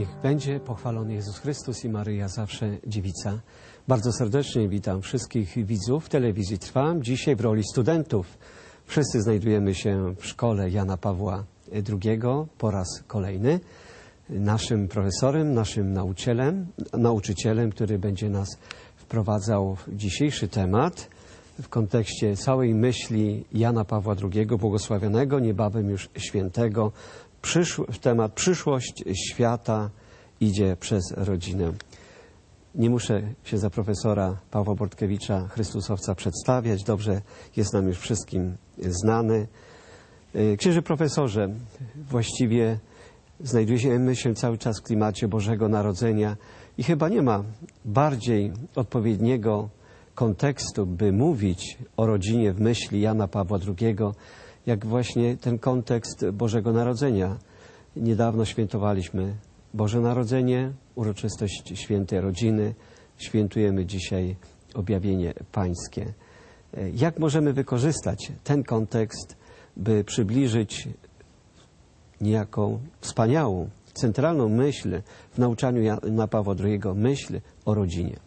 Niech będzie pochwalony Jezus Chrystus i Maryja zawsze dziewica. Bardzo serdecznie witam wszystkich widzów Telewizji Trwam. Dzisiaj w roli studentów. Wszyscy znajdujemy się w szkole Jana Pawła II po raz kolejny. Naszym profesorem, naszym nauczycielem, który będzie nas wprowadzał w dzisiejszy temat w kontekście całej myśli Jana Pawła II, błogosławionego, niebawem już świętego, w temat przyszłość świata idzie przez rodzinę. Nie muszę się za profesora Pawła Bortkiewicza, Chrystusowca, przedstawiać. Dobrze jest nam już wszystkim znany. Księże profesorze, właściwie znajdujemy się cały czas w klimacie Bożego Narodzenia i chyba nie ma bardziej odpowiedniego kontekstu, by mówić o rodzinie w myśli Jana Pawła II, jak właśnie ten kontekst Bożego Narodzenia. Niedawno świętowaliśmy Boże Narodzenie, uroczystość świętej rodziny. Świętujemy dzisiaj objawienie Pańskie. Jak możemy wykorzystać ten kontekst, by przybliżyć niejaką wspaniałą, centralną myśl w nauczaniu Jana Pawła II, myśl o rodzinie?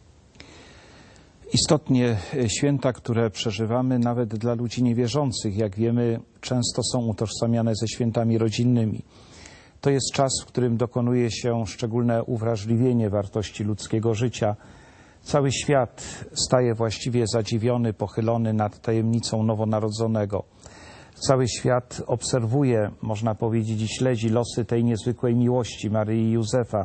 Istotnie święta, które przeżywamy, nawet dla ludzi niewierzących, jak wiemy, często są utożsamiane ze świętami rodzinnymi. To jest czas, w którym dokonuje się szczególne uwrażliwienie wartości ludzkiego życia. Cały świat staje właściwie zadziwiony, pochylony nad tajemnicą nowonarodzonego. Cały świat obserwuje, można powiedzieć, i śledzi losy tej niezwykłej miłości Maryi i Józefa.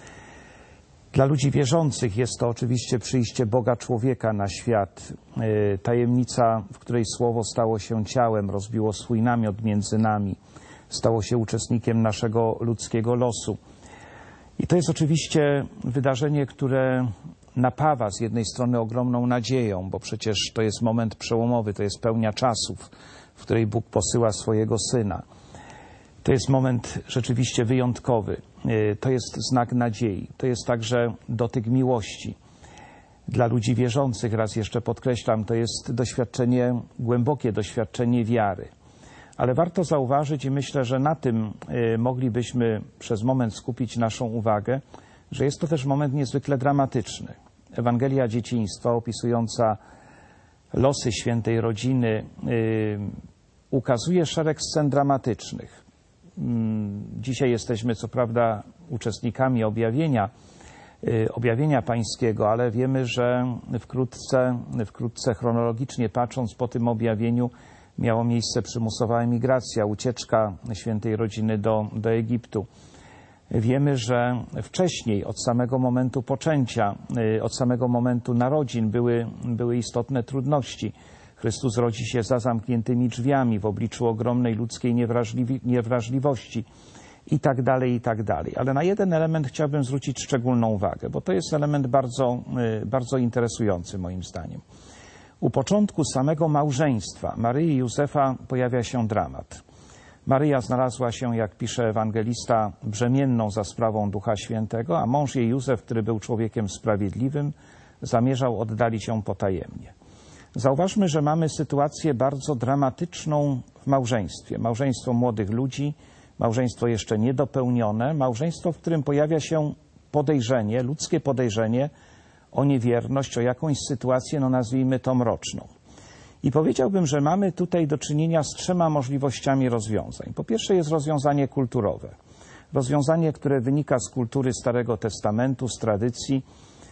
Dla ludzi wierzących jest to oczywiście przyjście Boga człowieka na świat. Tajemnica, w której Słowo stało się ciałem, rozbiło swój namiot między nami. Stało się uczestnikiem naszego ludzkiego losu. I to jest oczywiście wydarzenie, które napawa z jednej strony ogromną nadzieją, bo przecież to jest moment przełomowy, to jest pełnia czasów, w której Bóg posyła swojego Syna. To jest moment rzeczywiście wyjątkowy. To jest znak nadziei. To jest także dotyk miłości. Dla ludzi wierzących, raz jeszcze podkreślam, to jest doświadczenie, głębokie doświadczenie wiary. Ale warto zauważyć i myślę, że na tym moglibyśmy przez moment skupić naszą uwagę, że jest to też moment niezwykle dramatyczny. Ewangelia dzieciństwa opisująca losy świętej rodziny ukazuje szereg scen dramatycznych. Dzisiaj jesteśmy co prawda uczestnikami objawienia pańskiego, ale wiemy, że wkrótce chronologicznie patrząc po tym objawieniu miała miejsce przymusowa emigracja, ucieczka świętej rodziny do Egiptu. Wiemy, że wcześniej, od samego momentu poczęcia, od samego momentu narodzin były istotne trudności. Chrystus rodzi się za zamkniętymi drzwiami w obliczu ogromnej ludzkiej niewrażliwości i tak dalej, i tak dalej. Ale na jeden element chciałbym zwrócić szczególną uwagę, bo to jest element bardzo, bardzo interesujący moim zdaniem. U początku samego małżeństwa Maryi i Józefa pojawia się dramat. Maryja znalazła się, jak pisze ewangelista, brzemienną za sprawą Ducha Świętego, a mąż jej Józef, który był człowiekiem sprawiedliwym, zamierzał oddalić ją potajemnie. Zauważmy, że mamy sytuację bardzo dramatyczną w małżeństwie. Małżeństwo młodych ludzi, małżeństwo jeszcze niedopełnione, małżeństwo, w którym pojawia się podejrzenie, ludzkie podejrzenie o niewierność, o jakąś sytuację, nazwijmy to mroczną. I powiedziałbym, że mamy tutaj do czynienia z trzema możliwościami rozwiązań. Po pierwsze jest rozwiązanie kulturowe. Rozwiązanie, które wynika z kultury Starego Testamentu, z tradycji.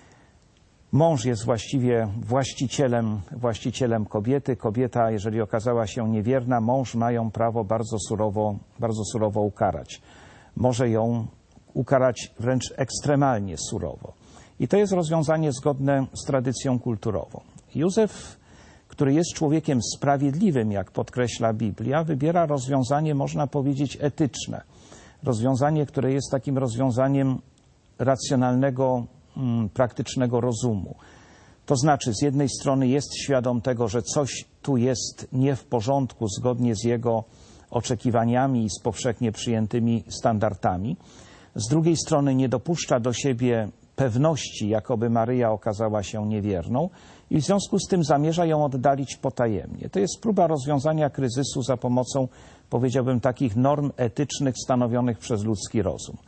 Mąż jest właściwie właścicielem kobiety. Kobieta, jeżeli okazała się niewierna, mąż ma ją prawo bardzo surowo ukarać. Może ją ukarać wręcz ekstremalnie surowo. I to jest rozwiązanie zgodne z tradycją kulturową. Józef, który jest człowiekiem sprawiedliwym, jak podkreśla Biblia, wybiera rozwiązanie, można powiedzieć, etyczne. Rozwiązanie, które jest takim rozwiązaniem racjonalnego, praktycznego rozumu. To znaczy, z jednej strony jest świadom tego, że coś tu jest nie w porządku zgodnie z jego oczekiwaniami i z powszechnie przyjętymi standardami. Z drugiej strony nie dopuszcza do siebie pewności, jakoby Maryja okazała się niewierną i w związku z tym zamierza ją oddalić potajemnie. To jest próba rozwiązania kryzysu za pomocą, powiedziałbym, takich norm etycznych stanowionych przez ludzki rozum.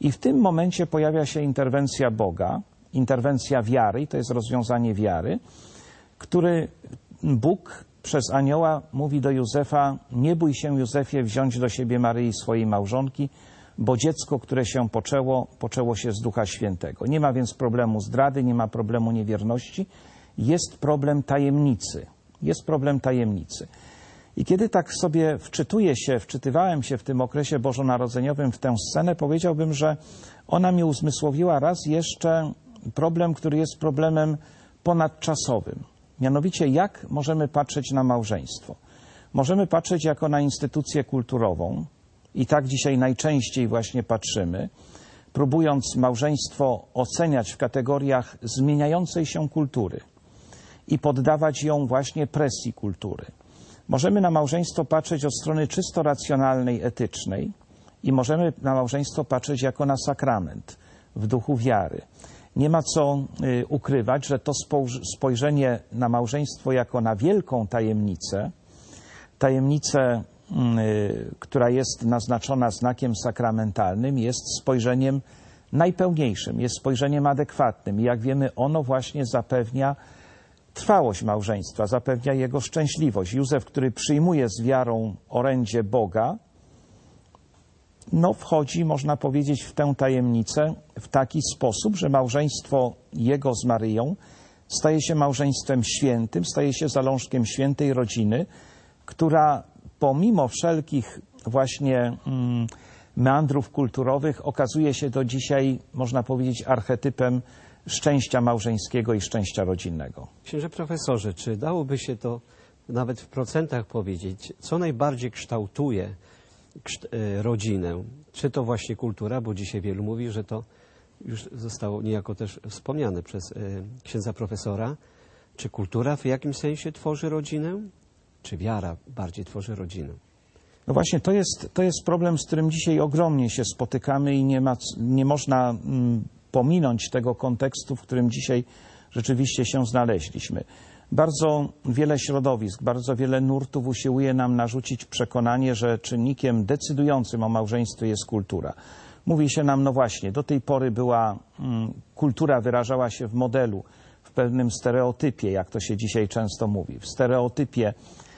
I w tym momencie pojawia się interwencja Boga, interwencja wiary, i to jest rozwiązanie wiary, który Bóg przez anioła mówi do Józefa: nie bój się, Józefie, wziąć do siebie Maryi, swojej małżonki, bo dziecko, które się poczęło się z Ducha Świętego. Nie ma więc problemu zdrady, nie ma problemu niewierności, jest problem tajemnicy. Jest problem tajemnicy. I kiedy tak sobie wczytywałem się w tym okresie bożonarodzeniowym w tę scenę, powiedziałbym, że ona mi uzmysłowiła raz jeszcze problem, który jest problemem ponadczasowym. Mianowicie, jak możemy patrzeć na małżeństwo? Możemy patrzeć jako na instytucję kulturową i tak dzisiaj najczęściej właśnie patrzymy, próbując małżeństwo oceniać w kategoriach zmieniającej się kultury i poddawać ją właśnie presji kultury. Możemy na małżeństwo patrzeć od strony czysto racjonalnej, etycznej i możemy na małżeństwo patrzeć jako na sakrament w duchu wiary. Nie ma co ukrywać, że to spojrzenie na małżeństwo jako na wielką tajemnicę, która jest naznaczona znakiem sakramentalnym, jest spojrzeniem najpełniejszym, jest spojrzeniem adekwatnym. I jak wiemy, ono właśnie zapewnia trwałość małżeństwa, zapewnia jego szczęśliwość. Józef, który przyjmuje z wiarą orędzie Boga, wchodzi, można powiedzieć, w tę tajemnicę w taki sposób, że małżeństwo jego z Maryją staje się małżeństwem świętym, staje się zalążkiem świętej rodziny, która pomimo wszelkich właśnie meandrów kulturowych okazuje się do dzisiaj, można powiedzieć, archetypem szczęścia małżeńskiego i szczęścia rodzinnego. Księże profesorze, czy dałoby się to nawet w procentach powiedzieć, co najbardziej kształtuje rodzinę? Czy to właśnie kultura, bo dzisiaj wielu mówi, że to już zostało niejako też wspomniane przez księdza profesora. Czy kultura w jakimś sensie tworzy rodzinę? Czy wiara bardziej tworzy rodzinę? No właśnie, to jest problem, z którym dzisiaj ogromnie się spotykamy i nie można pominąć tego kontekstu, w którym dzisiaj rzeczywiście się znaleźliśmy. Bardzo wiele środowisk, bardzo wiele nurtów usiłuje nam narzucić przekonanie, że czynnikiem decydującym o małżeństwie jest kultura. Mówi się nam, no właśnie, do tej pory była kultura wyrażała się w modelu, w pewnym stereotypie, jak to się dzisiaj często mówi, w stereotypie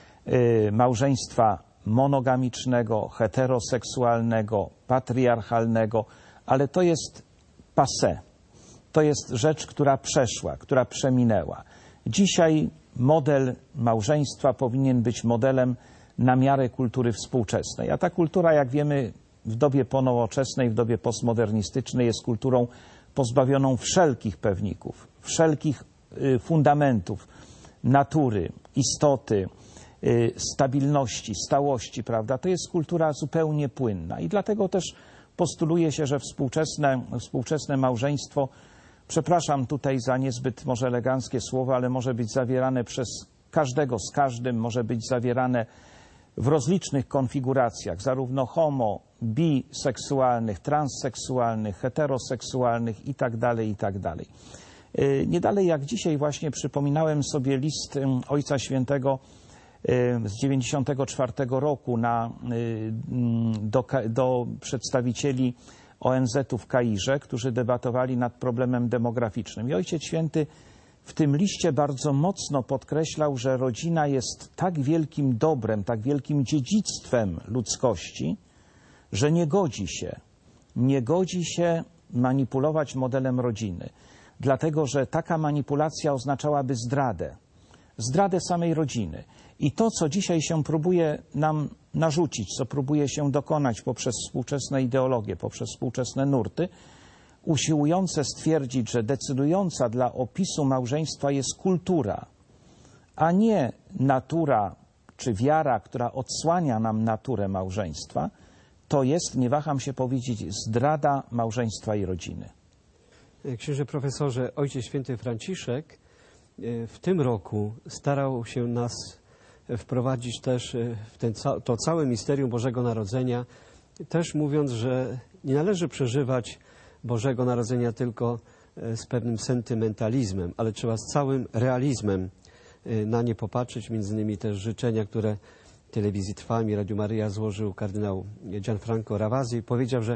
małżeństwa monogamicznego, heteroseksualnego, patriarchalnego, ale to jest passé. To jest rzecz, która przeszła, która przeminęła. Dzisiaj model małżeństwa powinien być modelem na miarę kultury współczesnej. A ta kultura, jak wiemy, w dobie ponowoczesnej, w dobie postmodernistycznej jest kulturą pozbawioną wszelkich pewników, wszelkich fundamentów natury, istoty, stabilności, stałości, prawda? To jest kultura zupełnie płynna i dlatego też postuluje się, że współczesne małżeństwo, przepraszam tutaj za niezbyt może eleganckie słowo, ale może być zawierane przez każdego z każdym, może być zawierane w rozlicznych konfiguracjach, zarówno homo, biseksualnych, transseksualnych, heteroseksualnych itd., itd. Nie dalej jak dzisiaj właśnie przypominałem sobie list Ojca Świętego z 1994 roku do przedstawicieli ONZ-u w Kairze, którzy debatowali nad problemem demograficznym. I Ojciec Święty w tym liście bardzo mocno podkreślał, że rodzina jest tak wielkim dobrem, tak wielkim dziedzictwem ludzkości, że nie godzi się manipulować modelem rodziny. Dlatego, że taka manipulacja oznaczałaby zdradę samej rodziny. I to, co dzisiaj się próbuje nam narzucić, co próbuje się dokonać poprzez współczesne ideologie, poprzez współczesne nurty, usiłujące stwierdzić, że decydująca dla opisu małżeństwa jest kultura, a nie natura czy wiara, która odsłania nam naturę małżeństwa, to jest, nie waham się powiedzieć, zdrada małżeństwa i rodziny. Księże profesorze, Ojciec Święty Franciszek w tym roku starał się nas wprowadzić też w to całe misterium Bożego Narodzenia, też mówiąc, że nie należy przeżywać Bożego Narodzenia tylko z pewnym sentymentalizmem, ale trzeba z całym realizmem na nie popatrzeć. Między innymi też życzenia, które telewizji Trwam i Radiu Maryja złożył kardynał Gianfranco Ravasi. Powiedział, że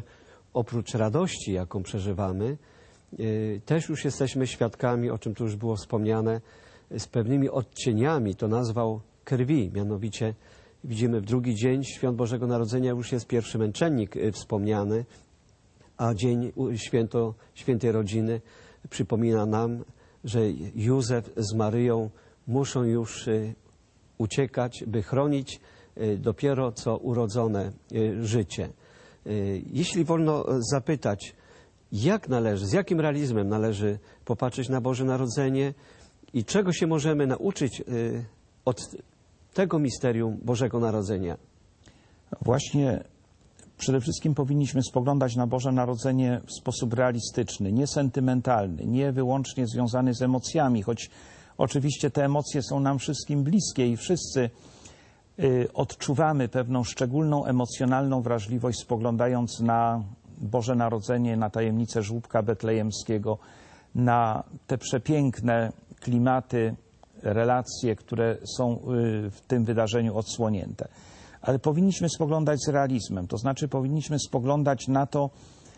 oprócz radości, jaką przeżywamy, też już jesteśmy świadkami, o czym tu już było wspomniane, z pewnymi odcieniami, to nazwał krwi. Mianowicie widzimy w drugi dzień Świąt Bożego Narodzenia już jest pierwszy męczennik wspomniany, a dzień Świętej Rodziny przypomina nam, że Józef z Maryją muszą już uciekać, by chronić dopiero co urodzone życie. Jeśli wolno zapytać, jak należy, z jakim realizmem należy popatrzeć na Boże Narodzenie i czego się możemy nauczyć od tego misterium Bożego Narodzenia? Właśnie przede wszystkim powinniśmy spoglądać na Boże Narodzenie w sposób realistyczny, nie sentymentalny, nie wyłącznie związany z emocjami, choć oczywiście te emocje są nam wszystkim bliskie i wszyscy odczuwamy pewną szczególną emocjonalną wrażliwość, spoglądając na Boże Narodzenie, na tajemnicę żłóbka betlejemskiego, na te przepiękne klimaty, relacje, które są w tym wydarzeniu odsłonięte. Ale powinniśmy spoglądać z realizmem, to znaczy powinniśmy spoglądać na to,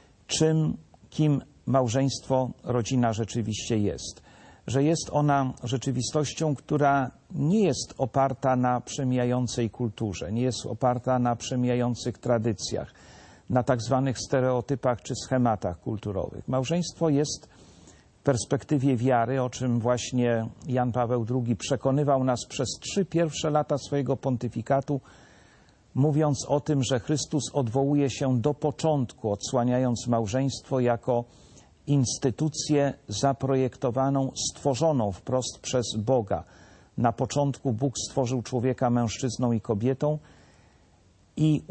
kim małżeństwo, rodzina rzeczywiście jest. Że jest ona rzeczywistością, która nie jest oparta na przemijającej kulturze, nie jest oparta na przemijających tradycjach, na tak zwanych stereotypach czy schematach kulturowych. Małżeństwo jest w perspektywie wiary, o czym właśnie Jan Paweł II przekonywał nas przez 3 pierwsze lata swojego pontyfikatu, mówiąc o tym, że Chrystus odwołuje się do początku, odsłaniając małżeństwo jako instytucję zaprojektowaną, stworzoną wprost przez Boga. Na początku Bóg stworzył człowieka mężczyzną i kobietą i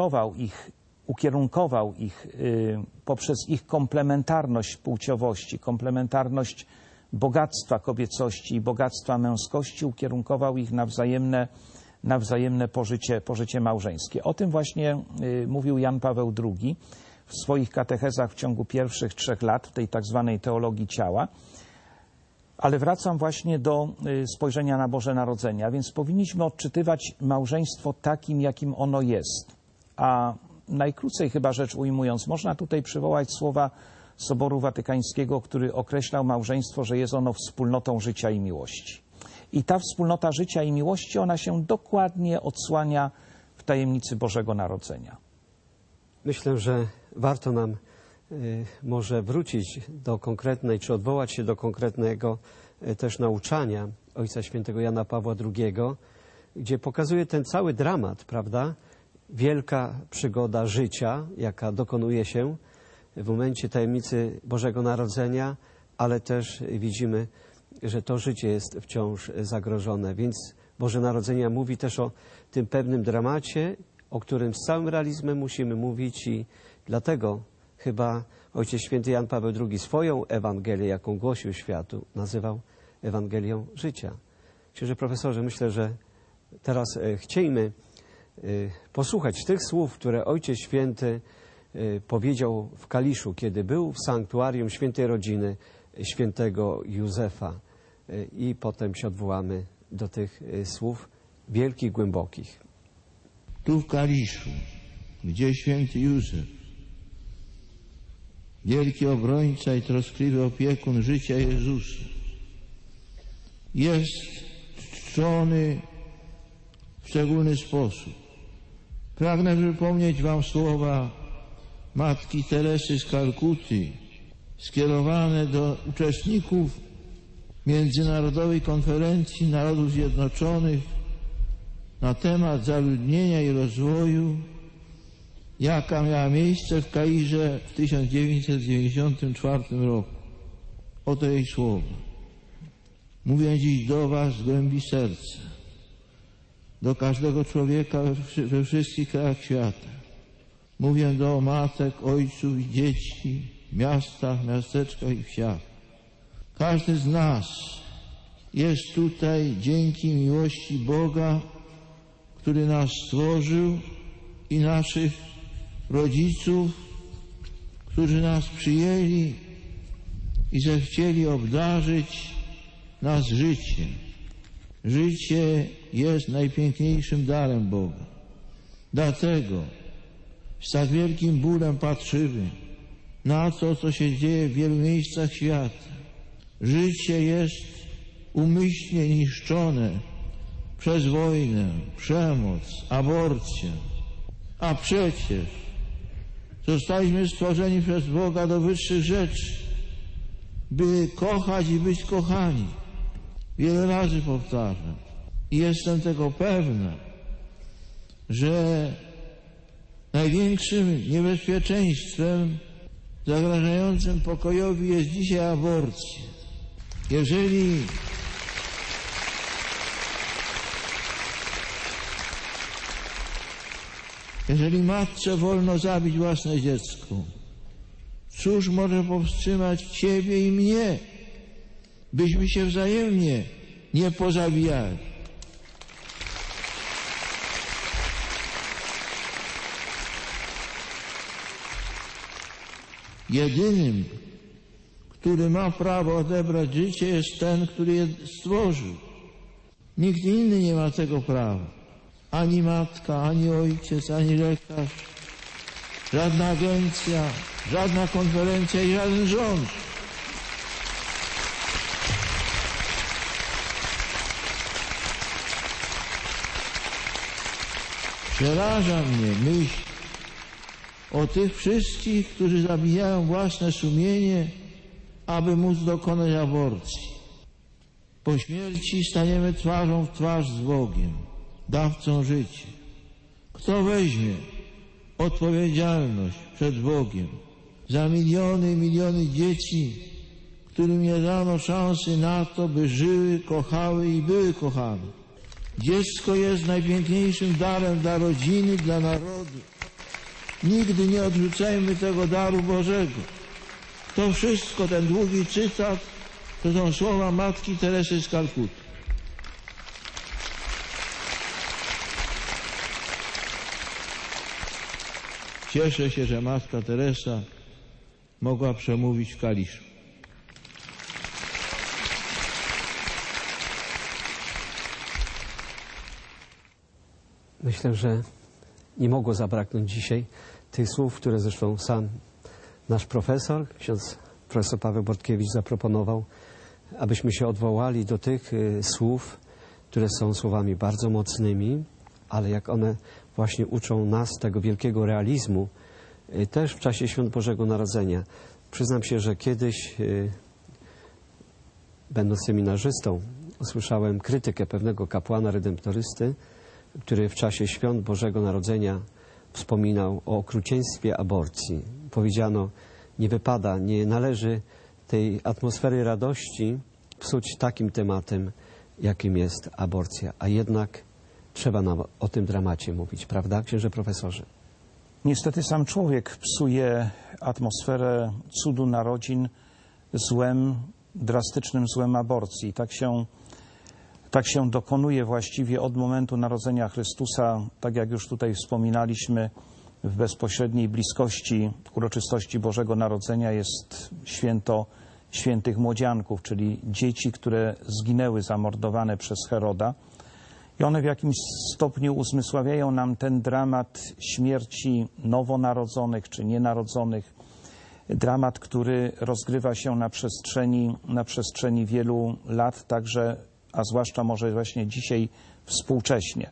ukierunkował ich poprzez ich komplementarność płciowości, komplementarność bogactwa kobiecości i bogactwa męskości, ukierunkował ich na wzajemne pożycie małżeńskie. O tym właśnie mówił Jan Paweł II w swoich katechezach w ciągu pierwszych 3 lat, w tej tak zwanej teologii ciała. Ale wracam właśnie do spojrzenia na Boże Narodzenie, a więc powinniśmy odczytywać małżeństwo takim, jakim ono jest. A najkrócej chyba rzecz ujmując, można tutaj przywołać słowa Soboru Watykańskiego, który określał małżeństwo, że jest ono wspólnotą życia i miłości. I ta wspólnota życia i miłości, ona się dokładnie odsłania w tajemnicy Bożego Narodzenia. Myślę, że warto nam może wrócić do konkretnej, czy odwołać się do konkretnego też nauczania Ojca Świętego Jana Pawła II, gdzie pokazuje ten cały dramat, prawda? Wielka przygoda życia, jaka dokonuje się w momencie tajemnicy Bożego Narodzenia, ale też widzimy, że to życie jest wciąż zagrożone. Więc Boże Narodzenie mówi też o tym pewnym dramacie, o którym z całym realizmem musimy mówić i dlatego chyba Ojciec Święty Jan Paweł II swoją Ewangelię, jaką głosił światu, nazywał Ewangelią życia. Księże profesorze, myślę, że teraz chciejmy posłuchać tych słów, które Ojciec Święty powiedział w Kaliszu, kiedy był w sanktuarium Świętej Rodziny świętego Józefa. I potem się odwołamy do tych słów wielkich, głębokich. Tu w Kaliszu, gdzie święty Józef, wielki obrońca i troskliwy opiekun życia Jezusa, jest czczony w szczególny sposób. Pragnę przypomnieć wam słowa matki Teresy z Kalkuty, skierowane do uczestników Międzynarodowej Konferencji Narodów Zjednoczonych na temat zaludnienia i rozwoju, jaka miała miejsce w Kairze w 1994 roku. Oto jej słowa. Mówię dziś do was z głębi serca, do każdego człowieka we wszystkich krajach świata. Mówię do matek, ojców i dzieci w miastach, miasteczkach i wsiach. Każdy z nas jest tutaj dzięki miłości Boga, który nas stworzył, i naszych rodziców, którzy nas przyjęli i zechcieli obdarzyć nas życiem. Życie jest najpiękniejszym darem Boga. Dlatego z tak wielkim bólem patrzymy na to, co się dzieje w wielu miejscach świata. Życie jest umyślnie niszczone przez wojnę, przemoc, aborcję. A przecież zostaliśmy stworzeni przez Boga do wyższych rzeczy, by kochać i być kochani. Wiele razy powtarzam i jestem tego pewna, że największym niebezpieczeństwem zagrażającym pokojowi jest dzisiaj aborcja. Jeżeli matce wolno zabić własne dziecko, cóż może powstrzymać Ciebie i mnie, byśmy się wzajemnie nie pozabijali? Jedynym, który ma prawo odebrać życie, jest ten, który je stworzył. Nikt inny nie ma tego prawa. Ani matka, ani ojciec, ani lekarz, żadna agencja, żadna konferencja i żaden rząd. Przeraża mnie myśl o tych wszystkich, którzy zabijają własne sumienie, aby móc dokonać aborcji. Po śmierci staniemy twarzą w twarz z Bogiem, dawcą życia. Kto weźmie odpowiedzialność przed Bogiem za miliony i miliony dzieci, którym nie dano szansy na to, by żyły, kochały i były kochane? Dziecko jest najpiękniejszym darem dla rodziny, dla narodu. Nigdy nie odrzucajmy tego daru Bożego. To wszystko, ten długi cytat, to są słowa matki Teresy z Kalkuty. Cieszę się, że matka Teresa mogła przemówić w Kaliszu. Myślę, że nie mogło zabraknąć dzisiaj tych słów, które zresztą sam nasz profesor, ksiądz profesor Paweł Bortkiewicz zaproponował, abyśmy się odwołali do tych słów, które są słowami bardzo mocnymi, ale jak one właśnie uczą nas tego wielkiego realizmu, też w czasie Świąt Bożego Narodzenia. Przyznam się, że kiedyś, będąc seminarzystą, usłyszałem krytykę pewnego kapłana redemptorysty, który w czasie Świąt Bożego Narodzenia wspominał o okrucieństwie aborcji. Powiedziano, nie wypada, nie należy tej atmosfery radości psuć takim tematem, jakim jest aborcja. A jednak trzeba nam o tym dramacie mówić, prawda, księże profesorze? Niestety sam człowiek psuje atmosferę cudu narodzin złem, drastycznym złem aborcji. Tak się dokonuje właściwie od momentu narodzenia Chrystusa, tak jak już tutaj wspominaliśmy, w bezpośredniej bliskości uroczystości Bożego Narodzenia jest święto świętych młodzianków, czyli dzieci, które zginęły zamordowane przez Heroda. I one w jakimś stopniu uzmysławiają nam ten dramat śmierci nowonarodzonych czy nienarodzonych. Dramat, który rozgrywa się na przestrzeni wielu lat, także, a zwłaszcza może właśnie dzisiaj współcześnie.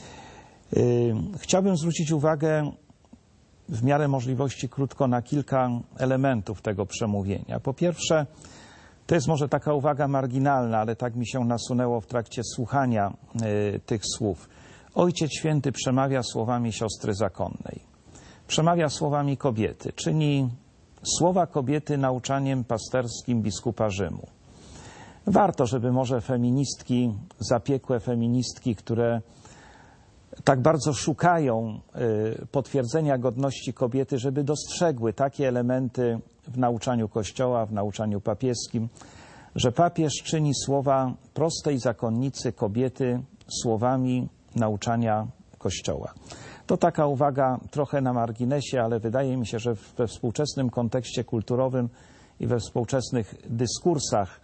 Chciałbym zwrócić uwagę w miarę możliwości krótko na kilka elementów tego przemówienia. Po pierwsze, to jest może taka uwaga marginalna, ale tak mi się nasunęło w trakcie słuchania tych słów. Ojciec Święty przemawia słowami siostry zakonnej. Przemawia słowami kobiety. Czyni słowa kobiety nauczaniem pasterskim biskupa Rzymu. Warto, żeby może feministki, zapiekłe feministki, które tak bardzo szukają potwierdzenia godności kobiety, żeby dostrzegły takie elementy w nauczaniu Kościoła, w nauczaniu papieskim, że papież czyni słowa prostej zakonnicy kobiety słowami nauczania Kościoła. To taka uwaga trochę na marginesie, ale wydaje mi się, że we współczesnym kontekście kulturowym i we współczesnych dyskursach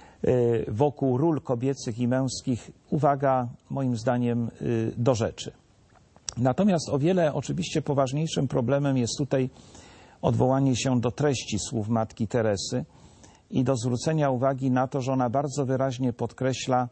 wokół ról kobiecych i męskich uwaga moim zdaniem do rzeczy. Natomiast o wiele oczywiście poważniejszym problemem jest tutaj odwołanie się do treści słów Matki Teresy i do zwrócenia uwagi na to, że ona bardzo wyraźnie podkreśla,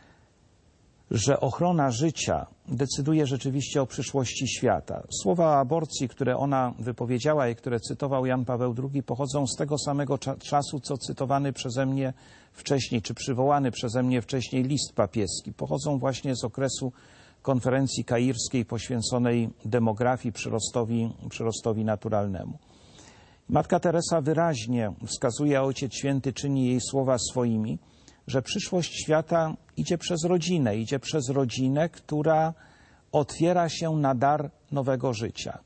że ochrona życia decyduje rzeczywiście o przyszłości świata. Słowa o aborcji, które ona wypowiedziała i które cytował Jan Paweł II, pochodzą z tego samego czasu, co cytowany przeze mnie wcześniej, czy przywołany przeze mnie wcześniej list papieski. Pochodzą właśnie z okresu konferencji kairskiej poświęconej demografii, przyrostowi naturalnemu. Matka Teresa wyraźnie wskazuje, a Ojciec Święty czyni jej słowa swoimi, że przyszłość świata idzie przez rodzinę, która otwiera się na dar nowego życia.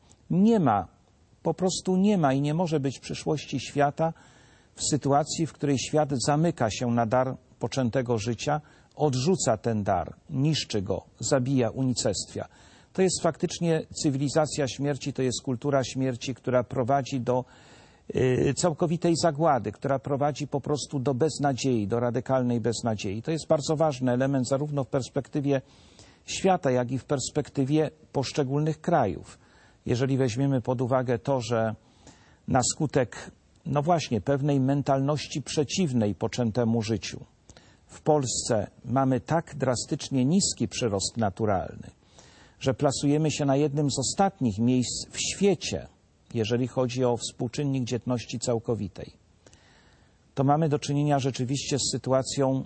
Po prostu nie ma i nie może być przyszłości świata w sytuacji, w której świat zamyka się na dar poczętego życia, odrzuca ten dar, niszczy go, zabija, unicestwia. To jest faktycznie cywilizacja śmierci, to jest kultura śmierci, która prowadzi do całkowitej zagłady, która prowadzi po prostu do beznadziei, do radykalnej beznadziei. To jest bardzo ważny element zarówno w perspektywie świata, jak i w perspektywie poszczególnych krajów. Jeżeli weźmiemy pod uwagę to, że na skutek, no właśnie, pewnej mentalności przeciwnej poczętemu życiu, w Polsce mamy tak drastycznie niski przyrost naturalny, że plasujemy się na jednym z ostatnich miejsc w świecie, jeżeli chodzi o współczynnik dzietności całkowitej, to mamy do czynienia rzeczywiście z sytuacją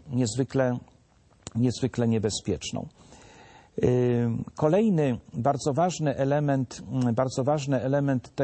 niezwykle niebezpieczną. Kolejny bardzo ważny element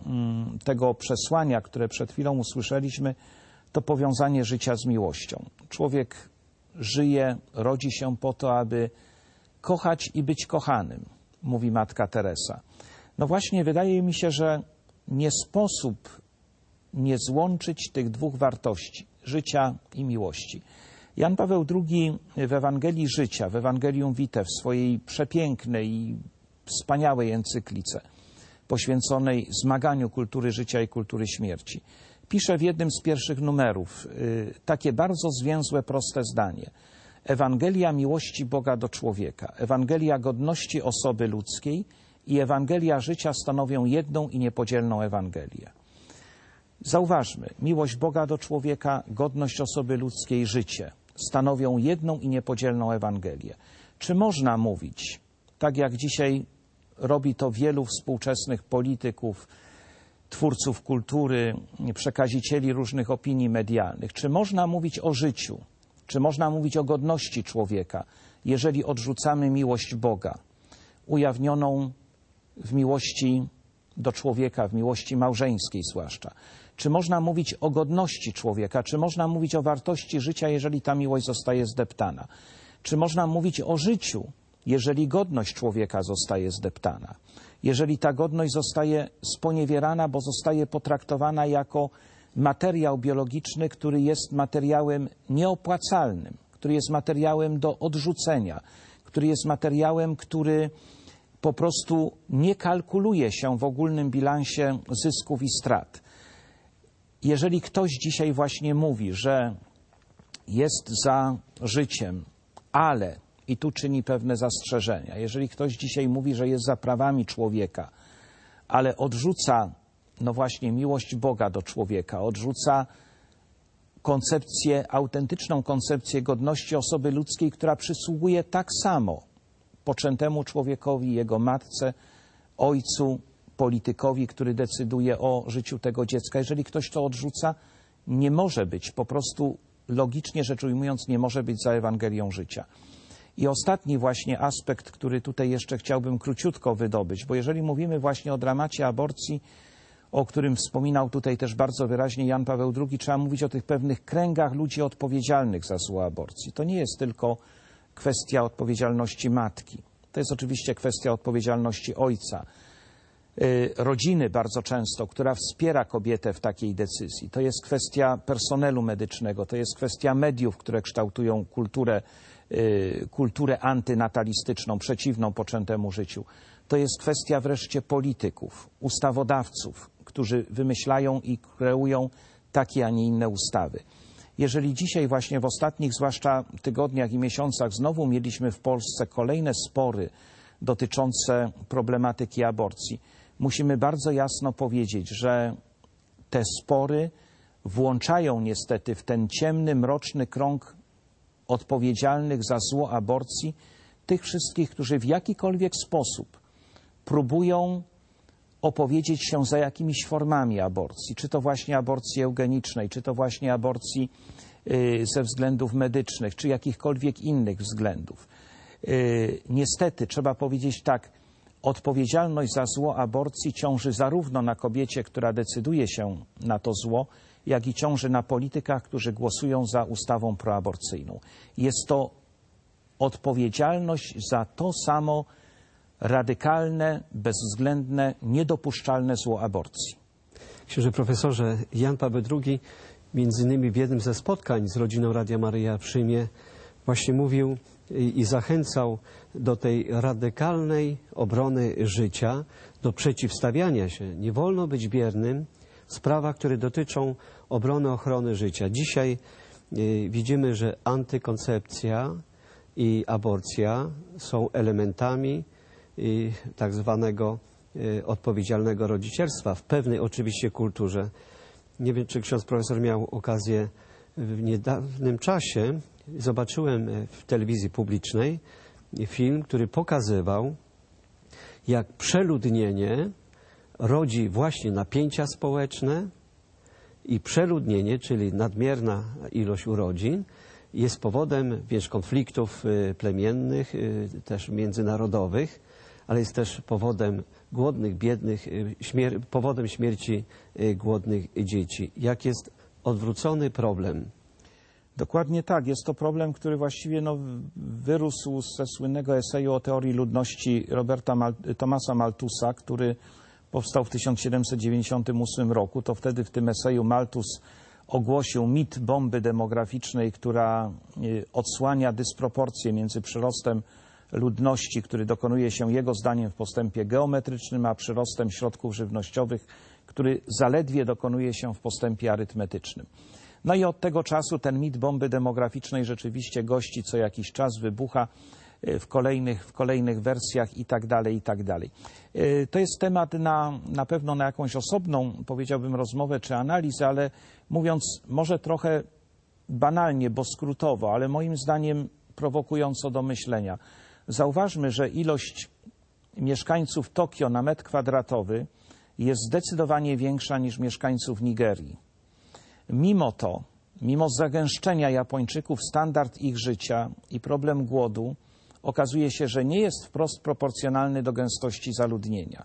tego przesłania, które przed chwilą usłyszeliśmy, to powiązanie życia z miłością. Człowiek żyje, rodzi się po to, aby kochać i być kochanym, mówi Matka Teresa. No właśnie, wydaje mi się, że nie sposób nie złączyć tych dwóch wartości, życia i miłości. Jan Paweł II w Ewangelii Życia, w Ewangelium Vitae, w swojej przepięknej i wspaniałej encyklice poświęconej zmaganiu kultury życia i kultury śmierci, pisze w jednym z pierwszych numerów takie bardzo zwięzłe, proste zdanie. Ewangelia miłości Boga do człowieka, Ewangelia godności osoby ludzkiej i Ewangelia życia stanowią jedną i niepodzielną Ewangelię. Zauważmy, miłość Boga do człowieka, godność osoby ludzkiej, życie stanowią jedną i niepodzielną Ewangelię. Czy można mówić, tak jak dzisiaj robi to wielu współczesnych polityków, twórców kultury, przekazicieli różnych opinii medialnych, czy można mówić o życiu, czy można mówić o godności człowieka, jeżeli odrzucamy miłość Boga, ujawnioną w miłości do człowieka, w miłości małżeńskiej zwłaszcza? Czy można mówić o godności człowieka? Czy można mówić o wartości życia, jeżeli ta miłość zostaje zdeptana? Czy można mówić o życiu, jeżeli godność człowieka zostaje zdeptana? Jeżeli ta godność zostaje sponiewierana, bo zostaje potraktowana jako materiał biologiczny, który jest materiałem nieopłacalnym, który jest materiałem do odrzucenia, który jest materiałem, który po prostu nie kalkuluje się w ogólnym bilansie zysków i strat. Jeżeli ktoś dzisiaj właśnie mówi, że jest za życiem, ale, i tu czyni pewne zastrzeżenia, jeżeli ktoś dzisiaj mówi, że jest za prawami człowieka, ale odrzuca, no właśnie, miłość Boga do człowieka, odrzuca autentyczną koncepcję godności osoby ludzkiej, która przysługuje tak samo poczętemu człowiekowi, jego matce, ojcu, politykowi, który decyduje o życiu tego dziecka. Jeżeli ktoś to odrzuca, nie może być, po prostu logicznie rzecz ujmując, nie może być za Ewangelią życia. I ostatni właśnie aspekt, który tutaj jeszcze chciałbym króciutko wydobyć, bo jeżeli mówimy właśnie o dramacie aborcji, o którym wspominał tutaj też bardzo wyraźnie Jan Paweł II, trzeba mówić o tych pewnych kręgach ludzi odpowiedzialnych za zło aborcji. To nie jest tylko kwestia odpowiedzialności matki. To jest oczywiście kwestia odpowiedzialności ojca, rodziny bardzo często, która wspiera kobietę w takiej decyzji. To jest kwestia personelu medycznego, to jest kwestia mediów, które kształtują kulturę antynatalistyczną, przeciwną poczętemu życiu. To jest kwestia wreszcie polityków, ustawodawców, którzy wymyślają i kreują takie, a nie inne ustawy. Jeżeli dzisiaj właśnie w ostatnich, zwłaszcza tygodniach i miesiącach, znowu mieliśmy w Polsce kolejne spory dotyczące problematyki aborcji. Musimy bardzo jasno powiedzieć, że te spory włączają niestety w ten ciemny, mroczny krąg odpowiedzialnych za zło aborcji tych wszystkich, którzy w jakikolwiek sposób próbują opowiedzieć się za jakimiś formami aborcji, czy to właśnie aborcji eugenicznej, czy to właśnie aborcji ze względów medycznych, czy jakichkolwiek innych względów. Niestety, trzeba powiedzieć tak, odpowiedzialność za zło aborcji ciąży zarówno na kobiecie, która decyduje się na to zło, jak i ciąży na politykach, którzy głosują za ustawą proaborcyjną. Jest to odpowiedzialność za to samo radykalne, bezwzględne, niedopuszczalne zło aborcji. Księże profesorze, Jan Paweł II między innymi w jednym ze spotkań z rodziną Radia Maryja w Rzymie właśnie mówił i zachęcał do tej radykalnej obrony życia, do przeciwstawiania się. Nie wolno być biernym w sprawach, które dotyczą ochrony życia. Dzisiaj widzimy, że antykoncepcja i aborcja są elementami tak zwanego odpowiedzialnego rodzicielstwa w pewnej oczywiście kulturze. Nie wiem, czy ksiądz profesor miał okazję w niedawnym czasie. Zobaczyłem w telewizji publicznej film, który pokazywał, jak przeludnienie rodzi właśnie napięcia społeczne i przeludnienie, czyli nadmierna ilość urodzin, jest powodem konfliktów plemiennych, też międzynarodowych, ale jest też powodem głodnych, biednych, powodem śmierci głodnych dzieci. Jak jest odwrócony problem? Dokładnie tak. Jest to problem, który właściwie wyrósł ze słynnego eseju o teorii ludności Thomasa Malthusa, który powstał w 1798 roku. To wtedy w tym eseju Malthus ogłosił mit bomby demograficznej, która odsłania dysproporcje między przyrostem ludności, który dokonuje się jego zdaniem w postępie geometrycznym, a przyrostem środków żywnościowych, który zaledwie dokonuje się w postępie arytmetycznym. No i od tego czasu ten mit bomby demograficznej rzeczywiście gości, co jakiś czas wybucha w kolejnych wersjach i tak dalej, i tak dalej. To jest temat na pewno na jakąś osobną, powiedziałbym, rozmowę czy analizę, ale mówiąc może trochę banalnie, bo skrótowo, ale moim zdaniem prowokująco do myślenia. Zauważmy, że ilość mieszkańców Tokio na metr kwadratowy jest zdecydowanie większa niż mieszkańców Nigerii. Mimo to, mimo zagęszczenia Japończyków, standard ich życia i problem głodu okazuje się, że nie jest wprost proporcjonalny do gęstości zaludnienia.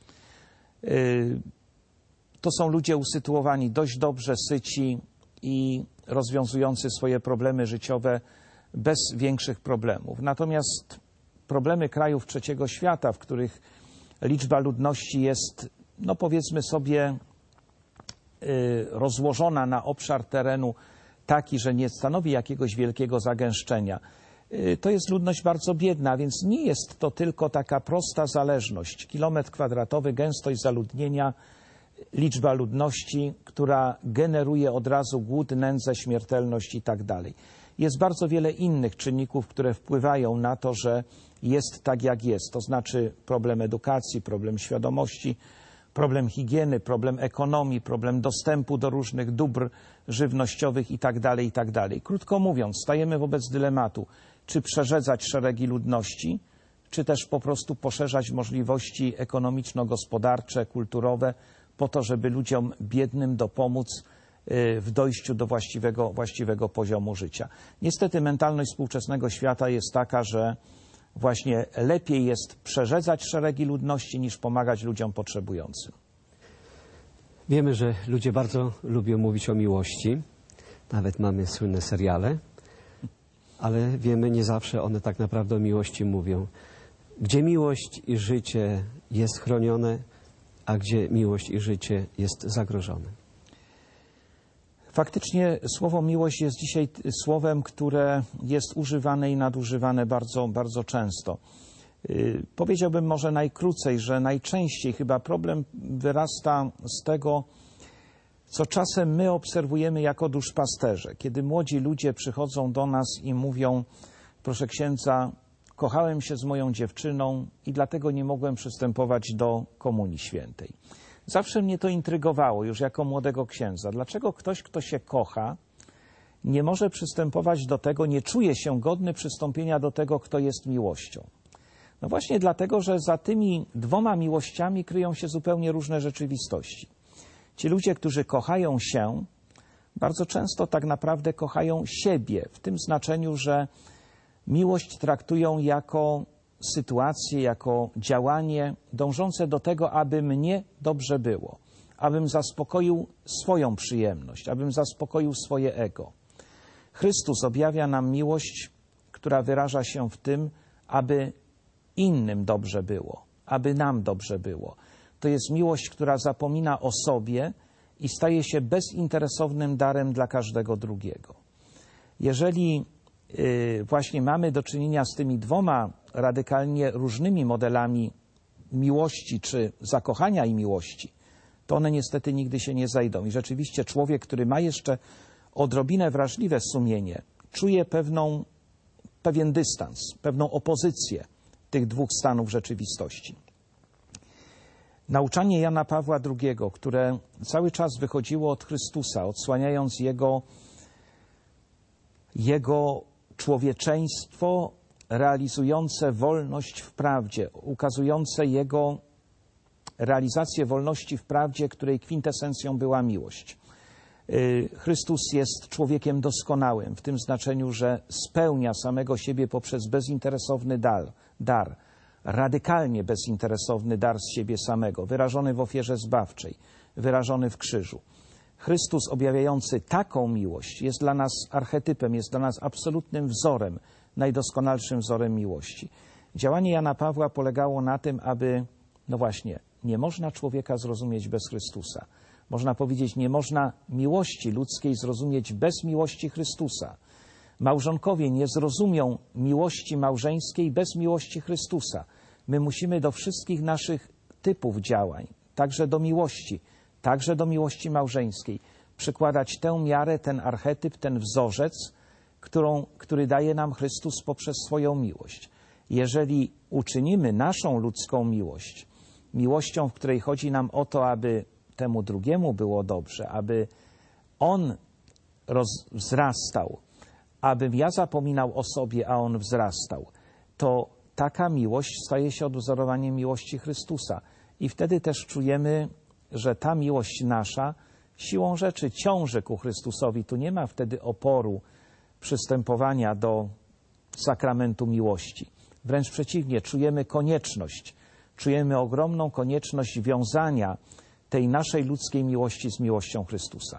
To są ludzie usytuowani dość dobrze, syci i rozwiązujący swoje problemy życiowe bez większych problemów. Natomiast problemy krajów trzeciego świata, w których liczba ludności jest, powiedzmy sobie, rozłożona na obszar terenu taki, że nie stanowi jakiegoś wielkiego zagęszczenia. To jest ludność bardzo biedna, więc nie jest to tylko taka prosta zależność. Kilometr kwadratowy, gęstość zaludnienia, liczba ludności, która generuje od razu głód, nędzę, śmiertelność i tak dalej. Jest bardzo wiele innych czynników, które wpływają na to, że jest tak, jak jest. To znaczy problem edukacji, problem świadomości, problem higieny, problem ekonomii, problem dostępu do różnych dóbr żywnościowych i tak dalej, i tak dalej. Krótko mówiąc, stajemy wobec dylematu, czy przerzedzać szeregi ludności, czy też po prostu poszerzać możliwości ekonomiczno-gospodarcze, kulturowe, po to, żeby ludziom biednym dopomóc w dojściu do właściwego poziomu życia. Niestety mentalność współczesnego świata jest taka, że właśnie lepiej jest przerzedzać szeregi ludności, niż pomagać ludziom potrzebującym. Wiemy, że ludzie bardzo lubią mówić o miłości. Nawet mamy słynne seriale. Ale wiemy, nie zawsze one tak naprawdę o miłości mówią. Gdzie miłość i życie jest chronione, a gdzie miłość i życie jest zagrożone? Faktycznie słowo miłość jest dzisiaj słowem, które jest używane i nadużywane bardzo, bardzo często. Powiedziałbym może najkrócej, że najczęściej chyba problem wyrasta z tego, co czasem my obserwujemy jako duszpasterze. Kiedy młodzi ludzie przychodzą do nas i mówią: proszę księdza, kochałem się z moją dziewczyną i dlatego nie mogłem przystępować do Komunii Świętej. Zawsze mnie to intrygowało już jako młodego księdza. Dlaczego ktoś, kto się kocha, nie może przystępować do tego, nie czuje się godny przystąpienia do tego, kto jest miłością? No właśnie dlatego, że za tymi dwoma miłościami kryją się zupełnie różne rzeczywistości. Ci ludzie, którzy kochają się, bardzo często tak naprawdę kochają siebie, w tym znaczeniu, że miłość traktują jako sytuację, jako działanie dążące do tego, aby mnie dobrze było, abym zaspokoił swoją przyjemność, abym zaspokoił swoje ego. Chrystus objawia nam miłość, która wyraża się w tym, aby innym dobrze było, aby nam dobrze było. To jest miłość, która zapomina o sobie i staje się bezinteresownym darem dla każdego drugiego. Jeżeli właśnie mamy do czynienia z tymi dwoma radykalnie różnymi modelami miłości czy zakochania i miłości, to one niestety nigdy się nie zajdą. I rzeczywiście człowiek, który ma jeszcze odrobinę wrażliwe sumienie, czuje pewien dystans, pewną opozycję tych dwóch stanów rzeczywistości. Nauczanie Jana Pawła II, które cały czas wychodziło od Chrystusa, odsłaniając Jego człowieczeństwo realizujące wolność w prawdzie, ukazujące Jego realizację wolności w prawdzie, której kwintesencją była miłość. Chrystus jest człowiekiem doskonałym w tym znaczeniu, że spełnia samego siebie poprzez bezinteresowny dar, radykalnie bezinteresowny dar z siebie samego, wyrażony w ofierze zbawczej, wyrażony w krzyżu. Chrystus objawiający taką miłość jest dla nas archetypem, jest dla nas absolutnym wzorem, najdoskonalszym wzorem miłości. Działanie Jana Pawła polegało na tym, aby, no właśnie, nie można człowieka zrozumieć bez Chrystusa. Można powiedzieć, nie można miłości ludzkiej zrozumieć bez miłości Chrystusa. Małżonkowie nie zrozumią miłości małżeńskiej bez miłości Chrystusa. My musimy do wszystkich naszych typów działań, także do miłości małżeńskiej, przykładać tę miarę, ten archetyp, ten wzorzec, który daje nam Chrystus poprzez swoją miłość. Jeżeli uczynimy naszą ludzką miłość miłością, w której chodzi nam o to, aby temu drugiemu było dobrze, aby on wzrastał, abym ja zapominał o sobie, a on wzrastał, to taka miłość staje się odwzorowaniem miłości Chrystusa. I wtedy też czujemy, że ta miłość nasza siłą rzeczy ciąży ku Chrystusowi. Tu nie ma wtedy oporu przystępowania do sakramentu miłości. Wręcz przeciwnie, czujemy ogromną konieczność wiązania tej naszej ludzkiej miłości z miłością Chrystusa.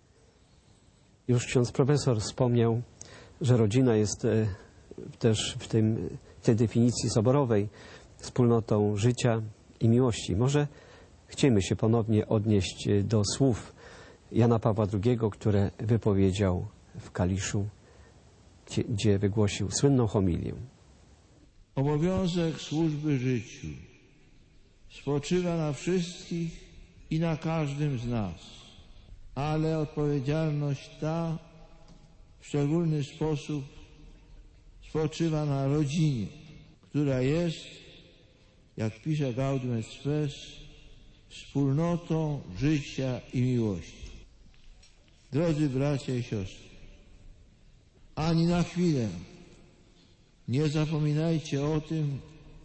Już ksiądz profesor wspomniał, że rodzina jest też w tej definicji soborowej wspólnotą życia i miłości. Może chcemy się ponownie odnieść do słów Jana Pawła II, które wypowiedział w Kaliszu, gdzie wygłosił słynną homilię. Obowiązek służby życiu spoczywa na wszystkich i na każdym z nas, ale odpowiedzialność ta w szczególny sposób spoczywa na rodzinie, która jest, jak pisze Gaudium et Spes, wspólnotą życia i miłości. Drodzy bracia i siostry, ani na chwilę nie zapominajcie o tym,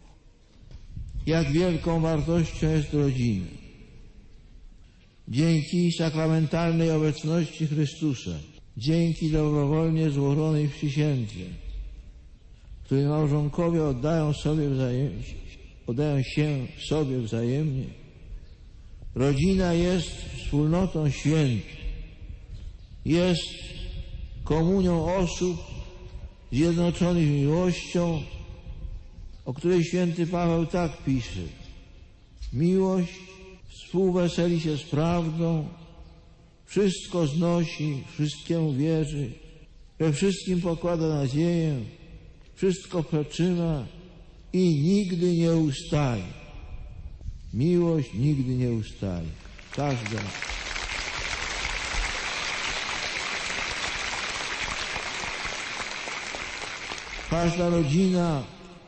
jak wielką wartością jest rodzina. Dzięki sakramentalnej obecności Chrystusa, dzięki dobrowolnie złożonej przysiędze, której małżonkowie oddają się sobie wzajemnie, rodzina jest wspólnotą świętych, jest komunią osób zjednoczonych miłością, o której święty Paweł tak pisze: miłość współweseli się z prawdą, wszystko znosi, wszystkiemu wierzy, we wszystkim pokłada nadzieję, wszystko przetrzyma i nigdy nie ustaje. Miłość nigdy nie ustaje. Każda rodzina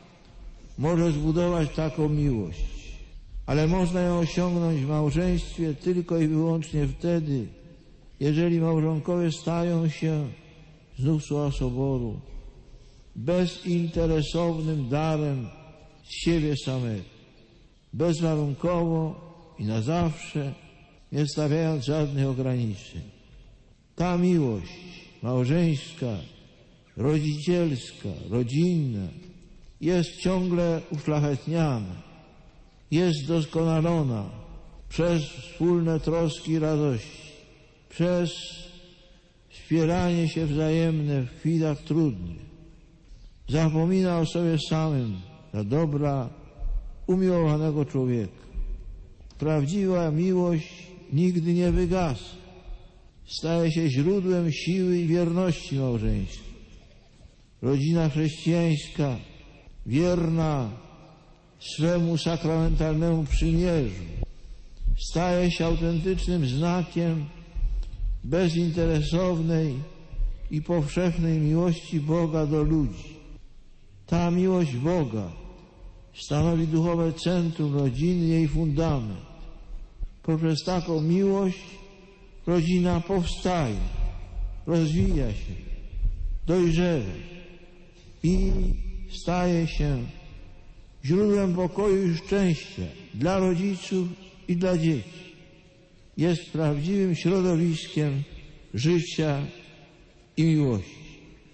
może zbudować taką miłość. Ale można ją osiągnąć w małżeństwie tylko i wyłącznie wtedy, jeżeli małżonkowie stają się, znów słowa Soboru, bezinteresownym darem z siebie samego, bezwarunkowo i na zawsze, nie stawiając żadnych ograniczeń. Ta miłość małżeńska, rodzicielska, rodzinna jest ciągle uszlachetniana, jest doskonalona przez wspólne troski i radości, przez wspieranie się wzajemne w chwilach trudnych. Zapomina o sobie samym dla dobra umiłowanego człowieka. Prawdziwa miłość nigdy nie wygasa. Staje się źródłem siły i wierności małżeństwa. Rodzina chrześcijańska, wierna swemu sakramentalnemu przymierzu, staje się autentycznym znakiem bezinteresownej i powszechnej miłości Boga do ludzi. Ta miłość Boga stanowi duchowe centrum rodziny, jej fundament. Poprzez taką miłość rodzina powstaje, rozwija się, dojrzewa i staje się źródłem pokoju i szczęścia dla rodziców i dla dzieci. Jest prawdziwym środowiskiem życia i miłości.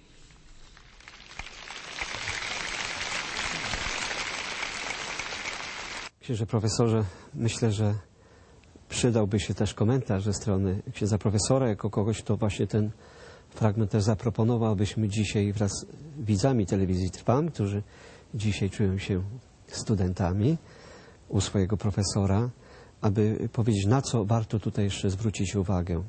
Księże profesorze, myślę, że przydałby się też komentarz ze strony księdza profesora, jako kogoś, kto właśnie ten fragment też zaproponował, abyśmy dzisiaj wraz z widzami telewizji Trwam, którzy dzisiaj czują się studentami u swojego profesora, aby powiedzieć, na co warto tutaj jeszcze zwrócić uwagę.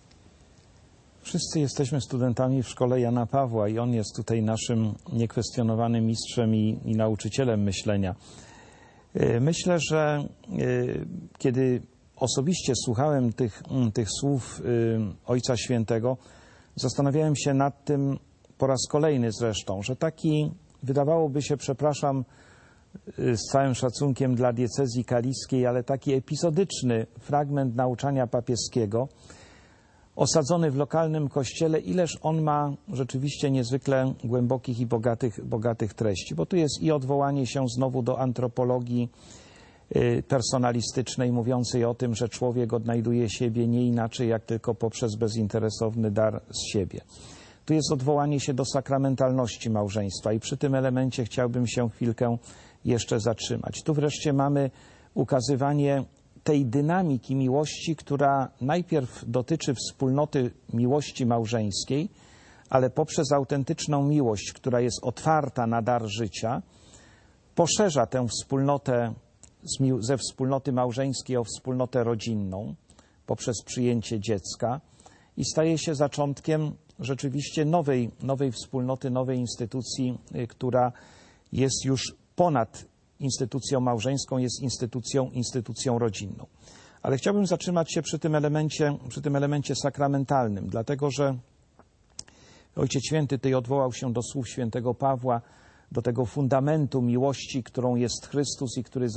Wszyscy jesteśmy studentami w szkole Jana Pawła i on jest tutaj naszym niekwestionowanym mistrzem i nauczycielem myślenia. Myślę, że kiedy osobiście słuchałem tych słów Ojca Świętego, zastanawiałem się nad tym po raz kolejny zresztą, że taki, wydawałoby się, przepraszam z całym szacunkiem dla diecezji kaliskiej, ale taki epizodyczny fragment nauczania papieskiego, osadzony w lokalnym kościele, ileż on ma rzeczywiście niezwykle głębokich i bogatych treści, bo tu jest i odwołanie się znowu do antropologii personalistycznej, mówiącej o tym, że człowiek odnajduje siebie nie inaczej, jak tylko poprzez bezinteresowny dar z siebie. Tu jest odwołanie się do sakramentalności małżeństwa i przy tym elemencie chciałbym się chwilkę jeszcze zatrzymać. Tu wreszcie mamy ukazywanie tej dynamiki miłości, która najpierw dotyczy wspólnoty miłości małżeńskiej, ale poprzez autentyczną miłość, która jest otwarta na dar życia, poszerza tę wspólnotę ze wspólnoty małżeńskiej o wspólnotę rodzinną poprzez przyjęcie dziecka i staje się zaczątkiem rzeczywiście nowej wspólnoty, nowej instytucji, która jest już ponad instytucją małżeńską, jest instytucją rodzinną. Ale chciałbym zatrzymać się przy tym elemencie sakramentalnym, dlatego że Ojciec Święty tutaj odwołał się do słów świętego Pawła, do tego fundamentu miłości, którą jest Chrystus i który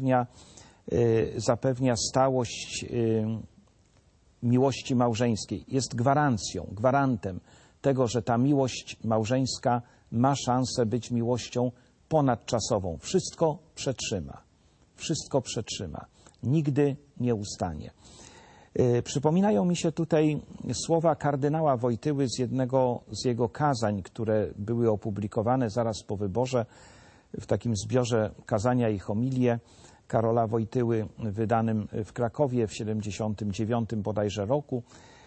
zapewnia stałość miłości małżeńskiej. Jest gwarantem tego, że ta miłość małżeńska ma szansę być miłością ponadczasową. Wszystko przetrzyma. Nigdy nie ustanie. Przypominają mi się tutaj słowa kardynała Wojtyły z jednego z jego kazań, które były opublikowane zaraz po wyborze w takim zbiorze Kazania i homilie Karola Wojtyły, wydanym w Krakowie w 79 bodajże roku.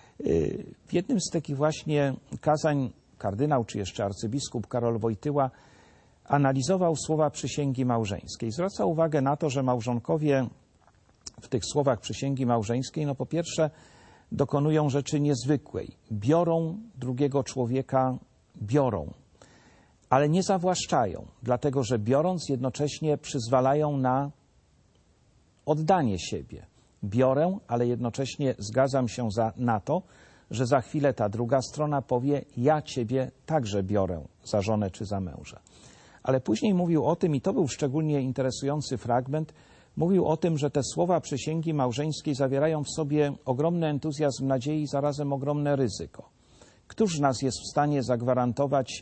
W jednym z takich właśnie kazań kardynał, czy jeszcze arcybiskup Karol Wojtyła analizował słowa przysięgi małżeńskiej. Zwraca uwagę na to, że małżonkowie w tych słowach przysięgi małżeńskiej, po pierwsze dokonują rzeczy niezwykłej. Biorą drugiego człowieka, ale nie zawłaszczają, dlatego że biorąc jednocześnie przyzwalają na oddanie siebie. Biorę, ale jednocześnie zgadzam się na to, że za chwilę ta druga strona powie, ja ciebie także biorę za żonę czy za męża. Ale później mówił o tym, i to był szczególnie interesujący fragment, mówił o tym, że te słowa przysięgi małżeńskiej zawierają w sobie ogromny entuzjazm nadziei i zarazem ogromne ryzyko. Któż z nas jest w stanie zagwarantować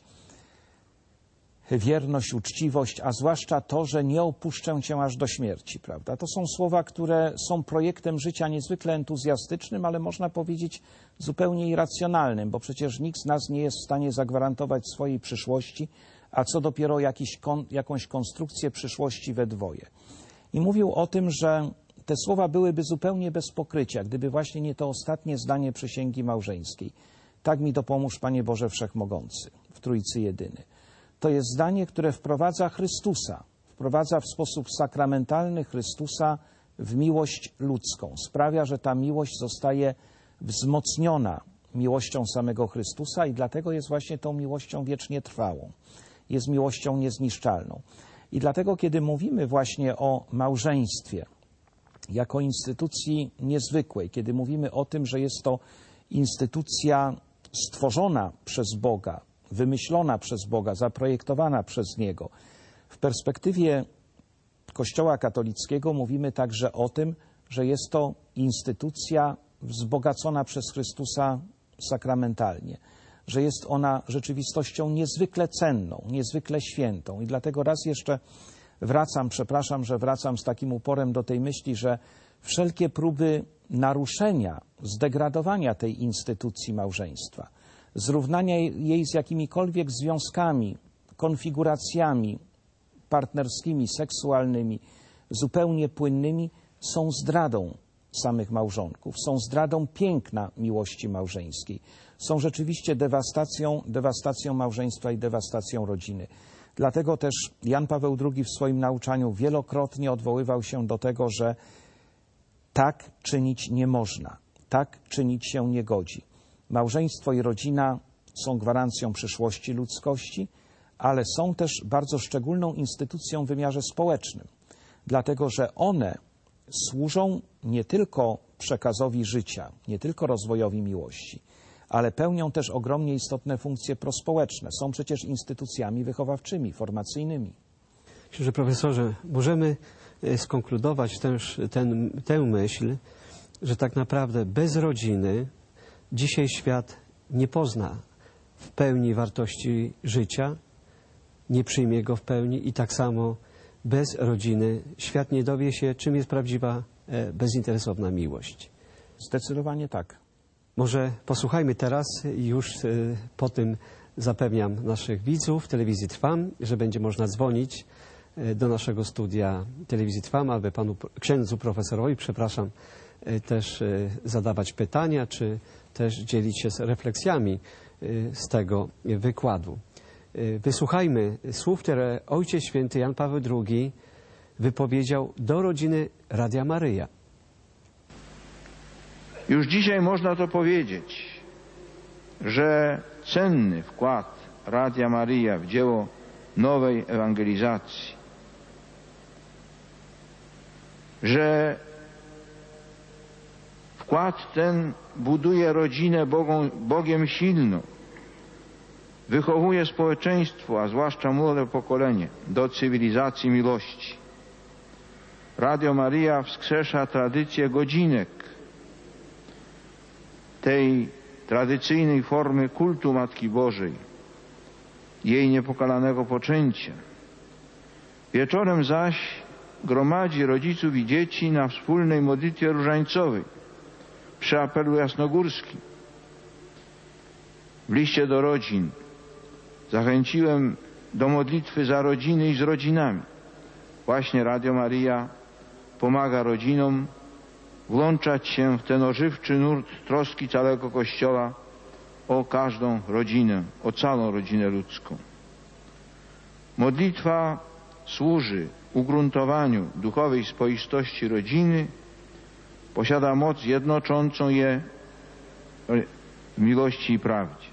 wierność, uczciwość, a zwłaszcza to, że nie opuszczę Cię aż do śmierci, prawda? To są słowa, które są projektem życia niezwykle entuzjastycznym, ale można powiedzieć zupełnie irracjonalnym, bo przecież nikt z nas nie jest w stanie zagwarantować swojej przyszłości, a co dopiero jakąś konstrukcję przyszłości we dwoje. I mówił o tym, że te słowa byłyby zupełnie bez pokrycia, gdyby właśnie nie to ostatnie zdanie przysięgi małżeńskiej. Tak mi dopomóż, Panie Boże Wszechmogący, w Trójcy Jedyny. To jest zdanie, które wprowadza Chrystusa, wprowadza w sposób sakramentalny Chrystusa w miłość ludzką. Sprawia, że ta miłość zostaje wzmocniona miłością samego Chrystusa i dlatego jest właśnie tą miłością wiecznie trwałą. Jest miłością niezniszczalną. I dlatego, kiedy mówimy właśnie o małżeństwie jako instytucji niezwykłej, kiedy mówimy o tym, że jest to instytucja stworzona przez Boga, wymyślona przez Boga, zaprojektowana przez Niego, w perspektywie Kościoła katolickiego mówimy także o tym, że jest to instytucja wzbogacona przez Chrystusa sakramentalnie, że jest ona rzeczywistością niezwykle cenną, niezwykle świętą. I dlatego raz jeszcze wracam z takim uporem do tej myśli, że wszelkie próby naruszenia, zdegradowania tej instytucji małżeństwa, zrównania jej z jakimikolwiek związkami, konfiguracjami partnerskimi, seksualnymi, zupełnie płynnymi, są zdradą samych małżonków, są zdradą piękna miłości małżeńskiej, są rzeczywiście dewastacją małżeństwa i dewastacją rodziny. Dlatego też Jan Paweł II w swoim nauczaniu wielokrotnie odwoływał się do tego, że tak czynić nie można, tak czynić się nie godzi. Małżeństwo i rodzina są gwarancją przyszłości ludzkości, ale są też bardzo szczególną instytucją w wymiarze społecznym, dlatego że one służą nie tylko przekazowi życia, nie tylko rozwojowi miłości, ale pełnią też ogromnie istotne funkcje prospołeczne. Są przecież instytucjami wychowawczymi, formacyjnymi. Księże profesorze, możemy skonkludować też tę myśl, że tak naprawdę bez rodziny dzisiaj świat nie pozna w pełni wartości życia, nie przyjmie go w pełni i tak samo bez rodziny świat nie dowie się, czym jest prawdziwa, bezinteresowna miłość. Zdecydowanie tak. Może posłuchajmy teraz, już po tym zapewniam naszych widzów Telewizji Trwam, że będzie można dzwonić do naszego studia Telewizji Trwam, aby panu księdzu profesorowi, też zadawać pytania, czy też dzielić się z refleksjami z tego wykładu. Wysłuchajmy słów, które Ojciec Święty Jan Paweł II wypowiedział do rodziny Radia Maryja. Już dzisiaj można to powiedzieć, że cenny wkład Radia Maryja w dzieło nowej ewangelizacji, że wkład ten buduje rodzinę Bogiem silną, wychowuje społeczeństwo, a zwłaszcza młode pokolenie, do cywilizacji miłości. Radio Maryja wskrzesza tradycję godzinek, tej tradycyjnej formy kultu Matki Bożej, jej niepokalanego poczęcia. Wieczorem zaś gromadzi rodziców i dzieci na wspólnej modlitwie różańcowej przy apelu jasnogórskim. W liście do rodzin zachęciłem do modlitwy za rodziny i z rodzinami. Właśnie Radio Maryja pomaga rodzinom włączać się w ten ożywczy nurt troski całego Kościoła o każdą rodzinę, o całą rodzinę ludzką. Modlitwa służy ugruntowaniu duchowej spoistości rodziny, posiada moc jednoczącą je w miłości i prawdzie.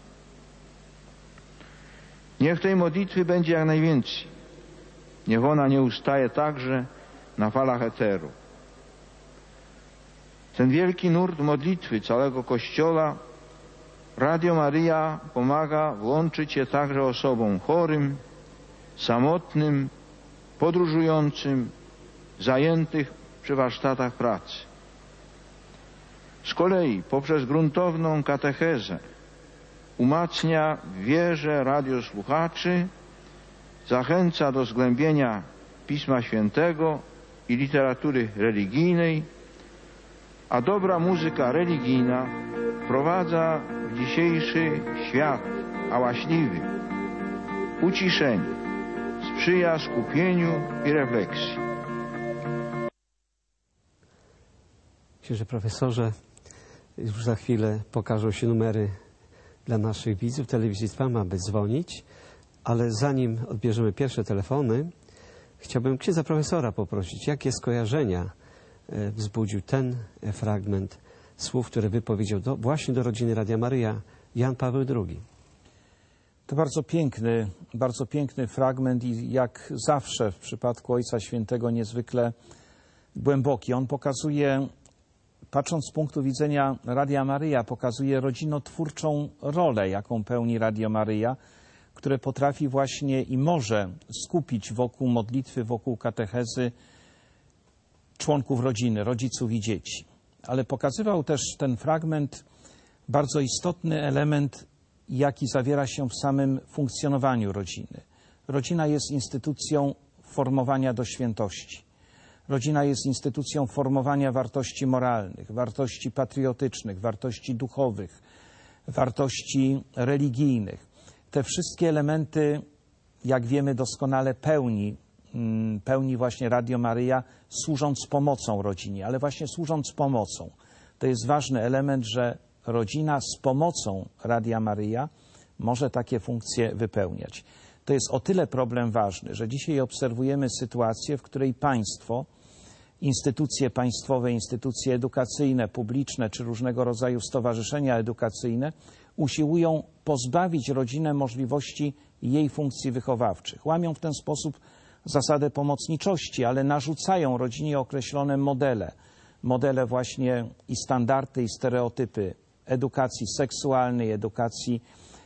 Niech tej modlitwy będzie jak najwięcej. Niech ona nie ustaje także na falach eteru. Ten wielki nurt modlitwy całego Kościoła Radio Maryja pomaga włączyć je także osobom chorym, samotnym, podróżującym, zajętych przy warsztatach pracy. Z kolei poprzez gruntowną katechezę umacnia w wierze radiosłuchaczy, zachęca do zgłębienia Pisma Świętego i literatury religijnej, a dobra muzyka religijna wprowadza w dzisiejszy świat hałaśliwy uciszenie, sprzyja skupieniu i refleksji. Księże profesorze, już za chwilę pokażą się numery dla naszych widzów telewizji Trwam, aby dzwonić, ale zanim odbierzemy pierwsze telefony, chciałbym księdza profesora poprosić, jakie skojarzenia wzbudził ten fragment słów, które wypowiedział właśnie do rodziny Radia Maryja Jan Paweł II. To bardzo piękny fragment i jak zawsze w przypadku Ojca Świętego niezwykle głęboki. On pokazuje, patrząc z punktu widzenia Radia Maryja, pokazuje rodzinotwórczą rolę, jaką pełni Radio Maryja, które potrafi właśnie i może skupić wokół modlitwy, wokół katechezy członków rodziny, rodziców i dzieci. Ale pokazywał też ten fragment bardzo istotny element, jaki zawiera się w samym funkcjonowaniu rodziny. Rodzina jest instytucją formowania do świętości. Rodzina jest instytucją formowania wartości moralnych, wartości patriotycznych, wartości duchowych, wartości religijnych. Te wszystkie elementy, jak wiemy doskonale, pełni właśnie Radio Maryja, służąc pomocą rodzinie, ale właśnie służąc pomocą. To jest ważny element, że rodzina z pomocą Radia Maryja może takie funkcje wypełniać. To jest o tyle problem ważny, że dzisiaj obserwujemy sytuację, w której państwo, instytucje państwowe, instytucje edukacyjne, publiczne czy różnego rodzaju stowarzyszenia edukacyjne usiłują pozbawić rodzinę możliwości jej funkcji wychowawczych. Łamią w ten sposób zasadę pomocniczości, ale narzucają rodzinie określone modele właśnie i standardy i stereotypy edukacji seksualnej, edukacji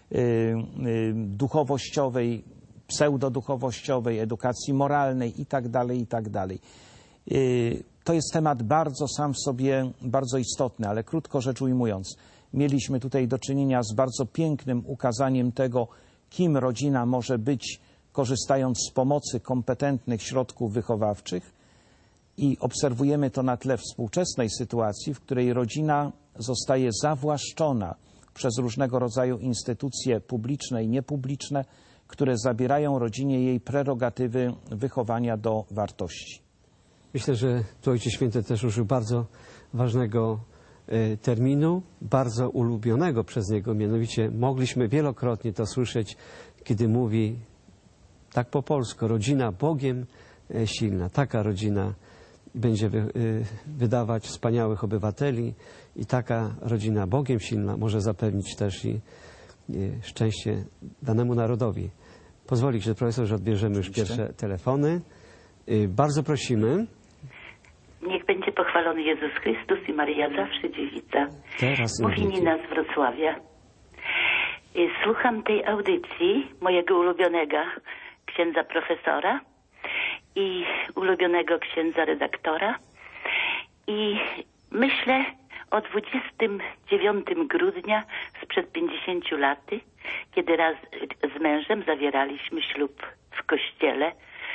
duchowościowej, pseudoduchowościowej, edukacji moralnej itd., itd. To jest temat sam w sobie bardzo istotny, ale krótko rzecz ujmując, mieliśmy tutaj do czynienia z bardzo pięknym ukazaniem tego, kim rodzina może być, korzystając z pomocy kompetentnych środków wychowawczych, i obserwujemy to na tle współczesnej sytuacji, w której rodzina zostaje zawłaszczona przez różnego rodzaju instytucje publiczne i niepubliczne, które zabierają rodzinie jej prerogatywy wychowania do wartości. Myślę, że tu Ojciec Święty też użył bardzo ważnego terminu, bardzo ulubionego przez niego, mianowicie mogliśmy wielokrotnie to słyszeć, kiedy mówi tak po polsku: rodzina Bogiem silna. Taka rodzina będzie wydawać wspaniałych obywateli i taka rodzina Bogiem silna może zapewnić też i szczęście danemu narodowi. Pozwoli, że profesor, że odbierzemy już pierwsze telefony. Bardzo prosimy. Niech będzie pochwalony Jezus Chrystus i Maryja zawsze dziewica. Mówi Nina z Wrocławia. Słucham tej audycji mojego ulubionego księdza profesora i ulubionego księdza redaktora i myślę o 29 grudnia sprzed 50 lat, kiedy raz z mężem zawieraliśmy ślub w kościele.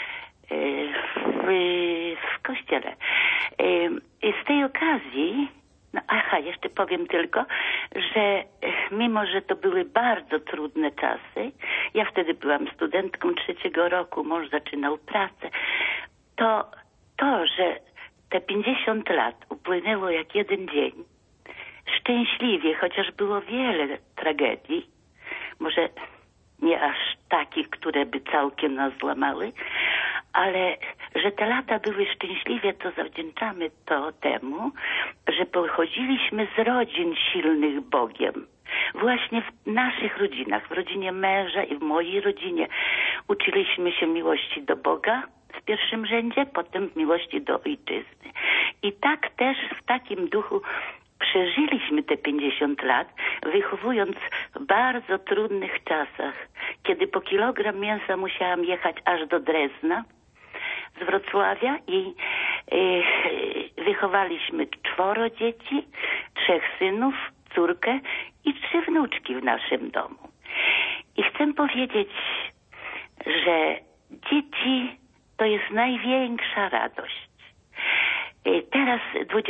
W kościele. Z tej okazji, jeszcze powiem tylko, że mimo, że to były bardzo trudne czasy, ja wtedy byłam studentką 3. roku, mąż zaczynał pracę, to, że te 50 lat upłynęło jak jeden dzień, szczęśliwie, chociaż było wiele tragedii, może nie aż takich, które by całkiem nas złamały, ale że te lata były szczęśliwie, to zawdzięczamy to temu, że pochodziliśmy z rodzin silnych Bogiem. Właśnie w naszych rodzinach, w rodzinie męża i w mojej rodzinie uczyliśmy się miłości do Boga w pierwszym rzędzie, potem miłości do ojczyzny. I tak też w takim duchu przeżyliśmy te 50 lat, wychowując w bardzo trudnych czasach, kiedy po kilogram mięsa musiałam jechać aż do Drezna z Wrocławia i wychowaliśmy 4 dzieci, 3 synów, córkę i 3 wnuczki w naszym domu. I chcę powiedzieć, że dzieci to jest największa radość. Teraz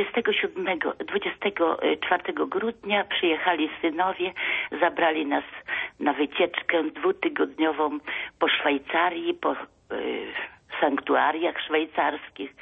24 grudnia przyjechali synowie, zabrali nas na wycieczkę 2-tygodniową po Szwajcarii, po sanktuariach szwajcarskich.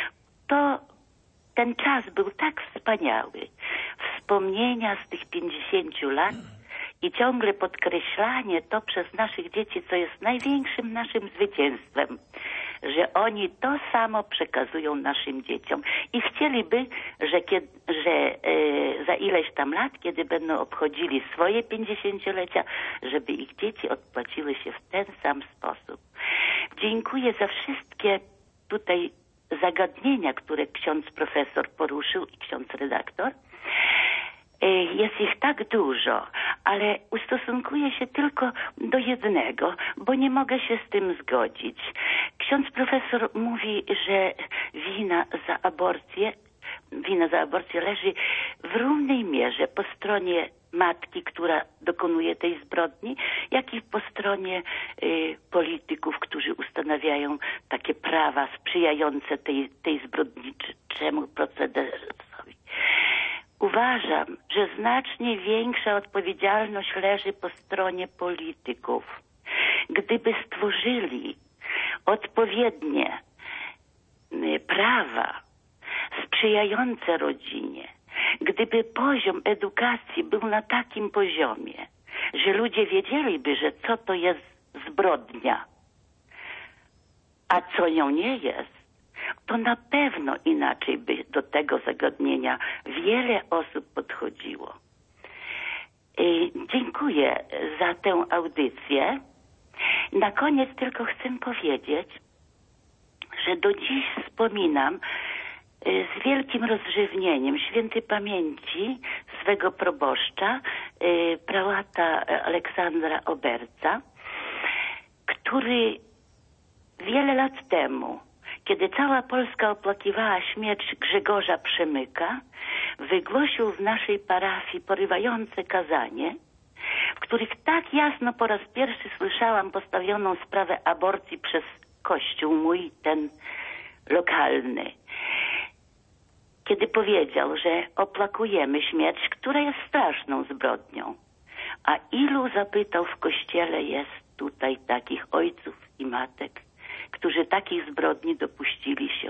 Ten czas był tak wspaniały. Wspomnienia z tych 50 lat i ciągle podkreślanie to przez naszych dzieci, co jest największym naszym zwycięstwem, że oni to samo przekazują naszym dzieciom i chcieliby, że za ileś tam lat, kiedy będą obchodzili swoje 50-lecia, żeby ich dzieci odpłaciły się w ten sam sposób. Dziękuję za wszystkie tutaj zagadnienia, które ksiądz profesor poruszył i ksiądz redaktor. Jest ich tak dużo, ale ustosunkuję się tylko do jednego, bo nie mogę się z tym zgodzić. Ksiądz profesor mówi, że wina za aborcję leży w równej mierze po stronie matki, która dokonuje tej zbrodni, jak i po stronie polityków, którzy ustanawiają takie prawa sprzyjające tej zbrodniczemu procederowi. Uważam, że znacznie większa odpowiedzialność leży po stronie polityków. Gdyby stworzyli odpowiednie prawa sprzyjające rodzinie, gdyby poziom edukacji był na takim poziomie, że ludzie wiedzieliby, że co to jest zbrodnia, a co nią nie jest, to na pewno inaczej by do tego zagadnienia wiele osób podchodziło. Dziękuję za tę audycję. Na koniec tylko chcę powiedzieć, że do dziś wspominam z wielkim rozrzewnieniem świętej pamięci swego proboszcza, prałata Aleksandra Oberca, który wiele lat temu, kiedy cała Polska opłakiwała śmierć Grzegorza Przemyka, wygłosił w naszej parafii porywające kazanie, w których tak jasno po raz pierwszy słyszałam postawioną sprawę aborcji przez kościół mój, ten lokalny. Kiedy powiedział, że opłakujemy śmierć, która jest straszną zbrodnią. A ilu, zapytał, w kościele jest tutaj takich ojców i matek, którzy takich zbrodni dopuścili się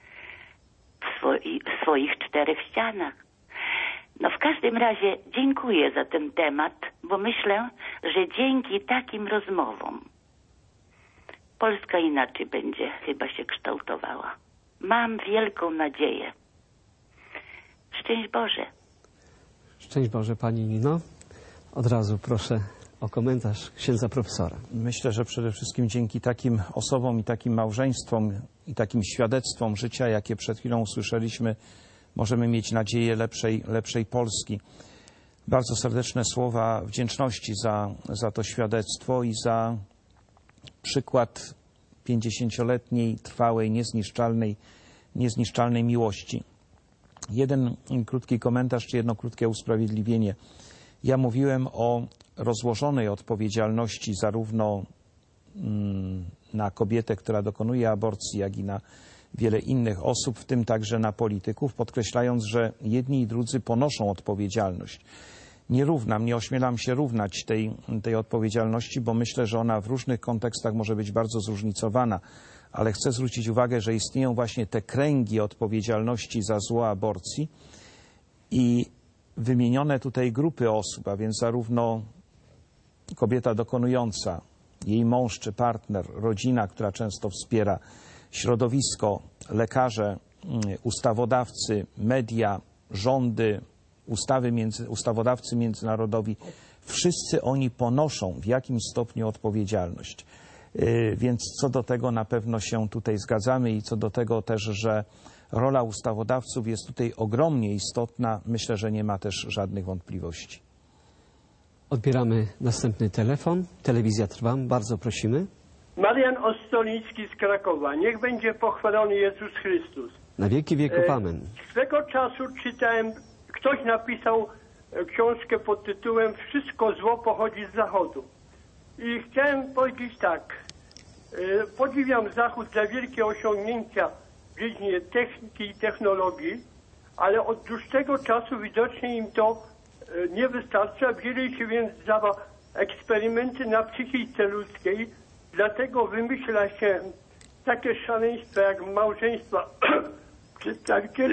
w swoich 4 ścianach. No w każdym razie dziękuję za ten temat, bo myślę, że dzięki takim rozmowom Polska inaczej będzie chyba się kształtowała. Mam wielką nadzieję. Szczęść Boże. Szczęść Boże, Pani Nino. Od razu proszę o komentarz księdza profesora. Myślę, że przede wszystkim dzięki takim osobom i takim małżeństwom i takim świadectwom życia, jakie przed chwilą usłyszeliśmy, możemy mieć nadzieję lepszej Polski. Bardzo serdeczne słowa wdzięczności za to świadectwo i za przykład 50-letniej, trwałej, niezniszczalnej miłości. Jeden krótki komentarz, czy jedno krótkie usprawiedliwienie. Ja mówiłem o rozłożonej odpowiedzialności zarówno na kobietę, która dokonuje aborcji, jak i na wiele innych osób, w tym także na polityków, podkreślając, że jedni i drudzy ponoszą odpowiedzialność. Nie ośmielam się równać tej odpowiedzialności, bo myślę, że ona w różnych kontekstach może być bardzo zróżnicowana, ale chcę zwrócić uwagę, że istnieją właśnie te kręgi odpowiedzialności za zło aborcji i wymienione tutaj grupy osób, a więc zarówno kobieta dokonująca, jej mąż czy partner, rodzina, która często wspiera, środowisko, lekarze, ustawodawcy, media, rządy, ustawodawcy międzynarodowi, wszyscy oni ponoszą w jakimś stopniu odpowiedzialność. Więc co do tego na pewno się tutaj zgadzamy i co do tego też, że rola ustawodawców jest tutaj ogromnie istotna. Myślę, że nie ma też żadnych wątpliwości. Odbieramy następny telefon. Telewizja Trwam. Bardzo prosimy. Marian Ostolicki z Krakowa. Niech będzie pochwalony Jezus Chrystus. Na wieki wieków amen. Swego czasu czytałem, ktoś napisał książkę pod tytułem Wszystko zło pochodzi z Zachodu. I chciałem powiedzieć tak. Podziwiam Zachód za wielkie osiągnięcia w dziedzinie techniki i technologii, ale od dłuższego czasu widocznie im to nie wystarcza. Wzięli się więc za eksperymenty na psychice ludzkiej, dlatego wymyśla się takie szaleństwa jak małżeństwa przedstawicieli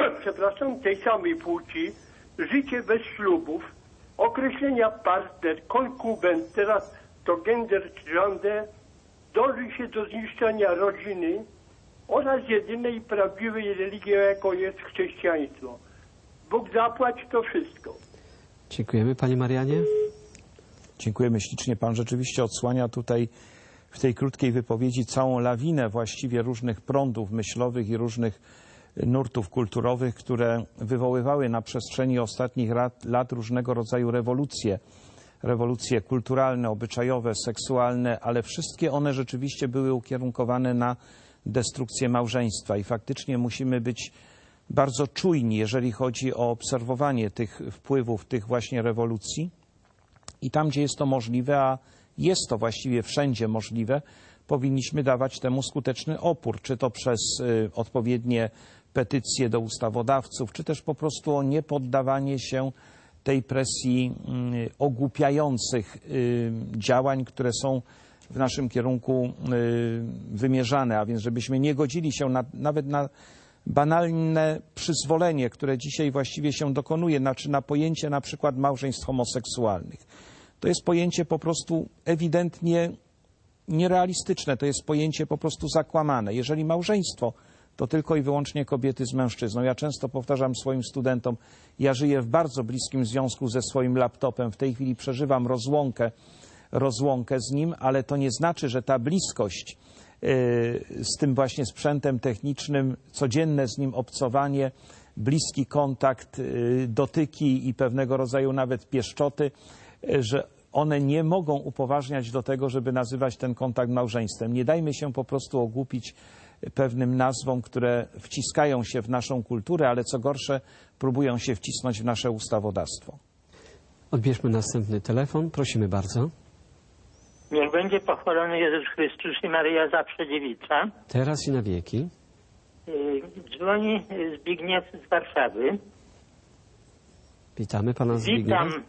tej samej płci, życie bez ślubów, określenia partner, konkubent, teraz to gender gender, dąży się do zniszczenia rodziny oraz jedynej prawdziwej religii, jaką jest chrześcijaństwo. Bóg zapłać to wszystko. Dziękujemy, panie Marianie. Dziękujemy ślicznie. Pan rzeczywiście odsłania tutaj w tej krótkiej wypowiedzi całą lawinę właściwie różnych prądów myślowych i różnych nurtów kulturowych, które wywoływały na przestrzeni ostatnich lat różnego rodzaju rewolucje. Rewolucje kulturalne, obyczajowe, seksualne, ale wszystkie one rzeczywiście były ukierunkowane na destrukcję małżeństwa i faktycznie musimy być bardzo czujni, jeżeli chodzi o obserwowanie tych wpływów, tych właśnie rewolucji. I tam, gdzie jest to możliwe, a jest to właściwie wszędzie możliwe, powinniśmy dawać temu skuteczny opór, czy to przez odpowiednie petycje do ustawodawców, czy też po prostu o niepoddawanie się tej presji ogłupiających działań, które są w naszym kierunku wymierzane, a więc żebyśmy nie godzili się nawet na banalne przyzwolenie, które dzisiaj właściwie się dokonuje, znaczy na pojęcie na przykład małżeństw homoseksualnych. To jest pojęcie po prostu ewidentnie nierealistyczne, to jest pojęcie po prostu zakłamane. Jeżeli małżeństwo to tylko i wyłącznie kobiety z mężczyzną. Ja często powtarzam swoim studentom, ja żyję w bardzo bliskim związku ze swoim laptopem, w tej chwili przeżywam rozłąkę z nim, ale to nie znaczy, że ta bliskość z tym właśnie sprzętem technicznym, codzienne z nim obcowanie, bliski kontakt, dotyki i pewnego rodzaju nawet pieszczoty, że one nie mogą upoważniać do tego, żeby nazywać ten kontakt małżeństwem. Nie dajmy się po prostu ogłupić pewnym nazwom, które wciskają się w naszą kulturę, ale co gorsze, próbują się wcisnąć w nasze ustawodawstwo. Odbierzmy następny telefon. Prosimy bardzo. Niech będzie pochwalony Jezus Chrystus i Maryja zawsze dziewica. Teraz i na wieki. Dzwoni Zbigniew z Warszawy. Witamy pana Zbigniewa. Witam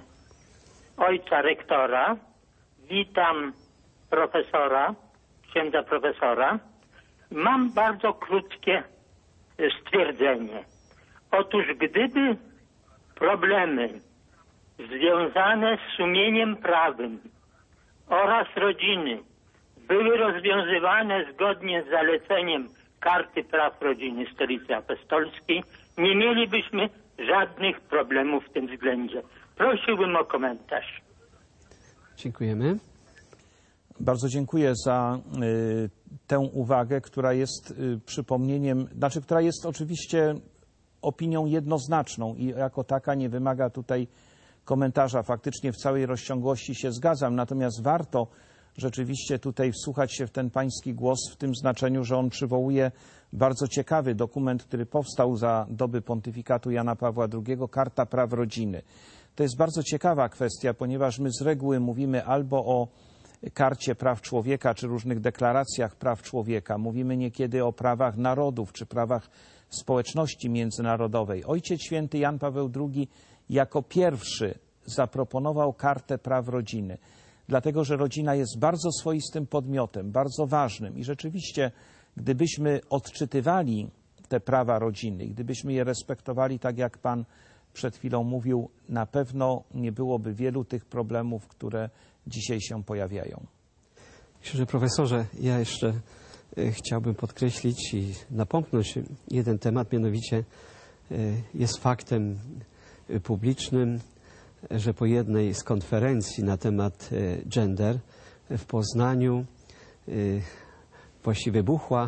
ojca rektora. Witam profesora, księdza profesora. Mam bardzo krótkie stwierdzenie. Otóż gdyby problemy związane z sumieniem prawym oraz rodziny były rozwiązywane zgodnie z zaleceniem Karty Praw Rodziny Stolicy Apostolskiej, nie mielibyśmy żadnych problemów w tym względzie. Prosiłbym o komentarz. Dziękujemy. Bardzo dziękuję za tę uwagę, która jest przypomnieniem, znaczy która jest oczywiście opinią jednoznaczną i jako taka nie wymaga tutaj komentarza. Faktycznie w całej rozciągłości się zgadzam, natomiast warto rzeczywiście tutaj wsłuchać się w ten pański głos w tym znaczeniu, że on przywołuje bardzo ciekawy dokument, który powstał za doby pontyfikatu Jana Pawła II, Karta Praw Rodziny. To jest bardzo ciekawa kwestia, ponieważ my z reguły mówimy albo o Karcie Praw Człowieka, czy różnych deklaracjach praw człowieka. Mówimy niekiedy o prawach narodów, czy prawach społeczności międzynarodowej. Ojciec Święty Jan Paweł II jako pierwszy zaproponował Kartę Praw Rodziny, dlatego że rodzina jest bardzo swoistym podmiotem, bardzo ważnym i rzeczywiście, gdybyśmy odczytywali te prawa rodziny, gdybyśmy je respektowali tak, jak Pan przed chwilą mówił, na pewno nie byłoby wielu tych problemów, które dzisiaj się pojawiają. Księże profesorze, ja jeszcze chciałbym podkreślić i napomknąć jeden temat, mianowicie jest faktem publicznym, że po jednej z konferencji na temat gender w Poznaniu właściwie wybuchła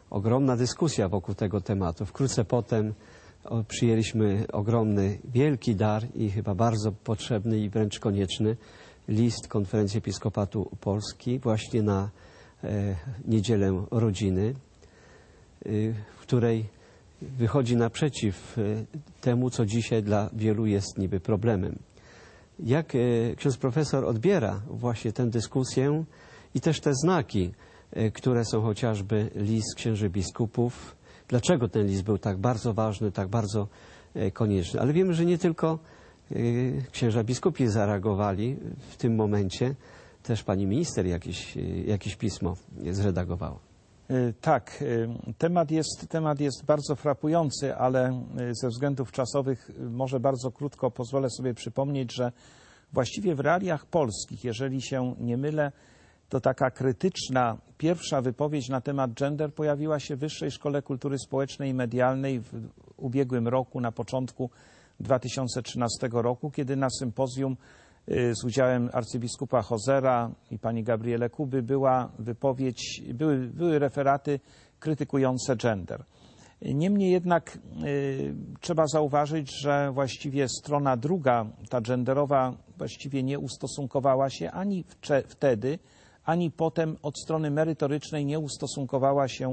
ogromna dyskusja wokół tego tematu. Wkrótce potem przyjęliśmy ogromny, wielki dar i chyba bardzo potrzebny i wręcz konieczny list Konferencji Episkopatu Polski właśnie na Niedzielę Rodziny, w której wychodzi naprzeciw temu, co dzisiaj dla wielu jest niby problemem. Jak ksiądz profesor odbiera właśnie tę dyskusję i też te znaki, które są chociażby list księży biskupów? Dlaczego ten list był tak bardzo ważny, tak bardzo konieczny? Ale wiemy, że nie tylko księża biskupi zareagowali w tym momencie, też pani minister jakieś pismo zredagowała. Tak, temat jest bardzo frapujący, ale ze względów czasowych może bardzo krótko pozwolę sobie przypomnieć, że właściwie w realiach polskich, jeżeli się nie mylę, to taka krytyczna pierwsza wypowiedź na temat gender pojawiła się w Wyższej Szkole Kultury Społecznej i Medialnej w ubiegłym roku, na początku 2013 roku, kiedy na sympozjum z udziałem arcybiskupa Hozera i pani Gabriele Kuby były referaty krytykujące gender. Niemniej jednak trzeba zauważyć, że właściwie strona druga, ta genderowa, właściwie nie ustosunkowała się ani wtedy, ani potem od strony merytorycznej nie ustosunkowała się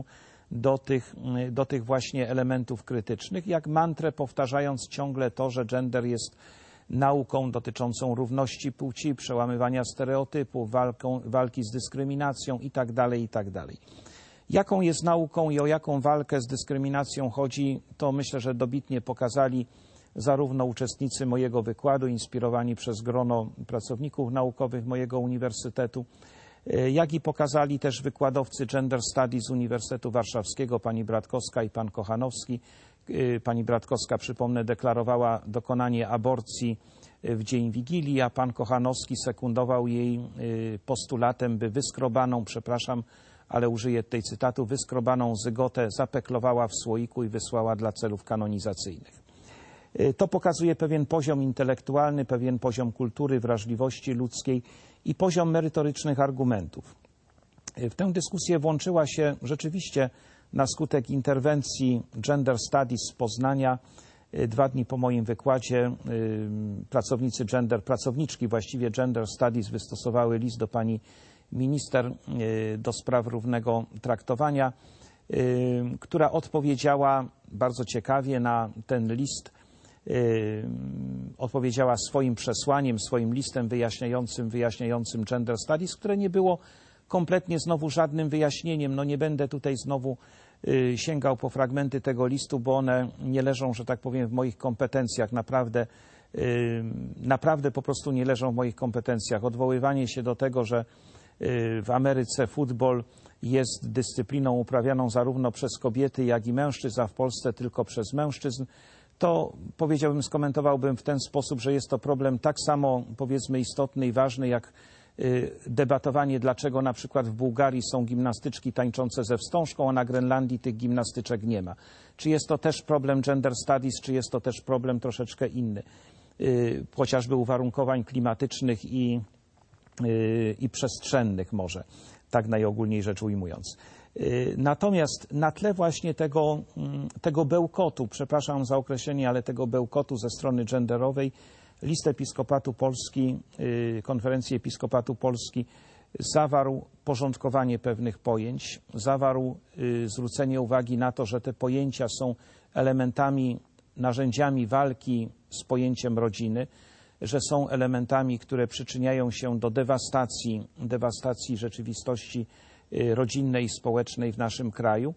do tych właśnie elementów krytycznych, jak mantrę powtarzając ciągle to, że gender jest nauką dotyczącą równości płci, przełamywania stereotypów, walki z dyskryminacją itd., itd. Jaką jest nauką i o jaką walkę z dyskryminacją chodzi, to myślę, że dobitnie pokazali zarówno uczestnicy mojego wykładu, inspirowani przez grono pracowników naukowych mojego uniwersytetu, jak i pokazali też wykładowcy Gender Studies z Uniwersytetu Warszawskiego, pani Bratkowska i pan Kochanowski. Pani Bratkowska, przypomnę, deklarowała dokonanie aborcji w dzień Wigilii, a pan Kochanowski sekundował jej postulatem, by wyskrobaną, przepraszam, ale użyję tutaj cytatu, wyskrobaną zygotę zapeklowała w słoiku i wysłała dla celów kanonizacyjnych. To pokazuje pewien poziom intelektualny, pewien poziom kultury, wrażliwości ludzkiej i poziom merytorycznych argumentów. W tę dyskusję włączyła się rzeczywiście na skutek interwencji Gender Studies z Poznania 2 dni po moim wykładzie pracowniczki właściwie Gender Studies wystosowały list do pani minister do spraw równego traktowania, która odpowiedziała bardzo ciekawie na ten list, odpowiedziała swoim przesłaniem, swoim listem wyjaśniającym Gender Studies, które nie było kompletnie znowu żadnym wyjaśnieniem. No nie będę tutaj znowu sięgał po fragmenty tego listu, bo one nie leżą, że tak powiem, w moich kompetencjach. Naprawdę po prostu nie leżą w moich kompetencjach. Odwoływanie się do tego, że w Ameryce futbol jest dyscypliną uprawianą zarówno przez kobiety, jak i mężczyzn, a w Polsce tylko przez mężczyzn, to powiedziałbym, skomentowałbym w ten sposób, że jest to problem tak samo, powiedzmy, istotny i ważny, jak debatowanie, dlaczego na przykład w Bułgarii są gimnastyczki tańczące ze wstążką, a na Grenlandii tych gimnastyczek nie ma. Czy jest to też problem Gender Studies, czy jest to też problem troszeczkę inny, chociażby uwarunkowań klimatycznych i przestrzennych może, tak najogólniej rzecz ujmując. Natomiast na tle właśnie tego bełkotu, przepraszam za określenie, ale tego bełkotu ze strony genderowej, list Episkopatu Polski, Konferencji Episkopatu Polski zawarł porządkowanie pewnych pojęć, zawarł zwrócenie uwagi na to, że te pojęcia są elementami, narzędziami walki z pojęciem rodziny, że są elementami, które przyczyniają się do dewastacji rzeczywistości rodzinnej i społecznej w naszym kraju.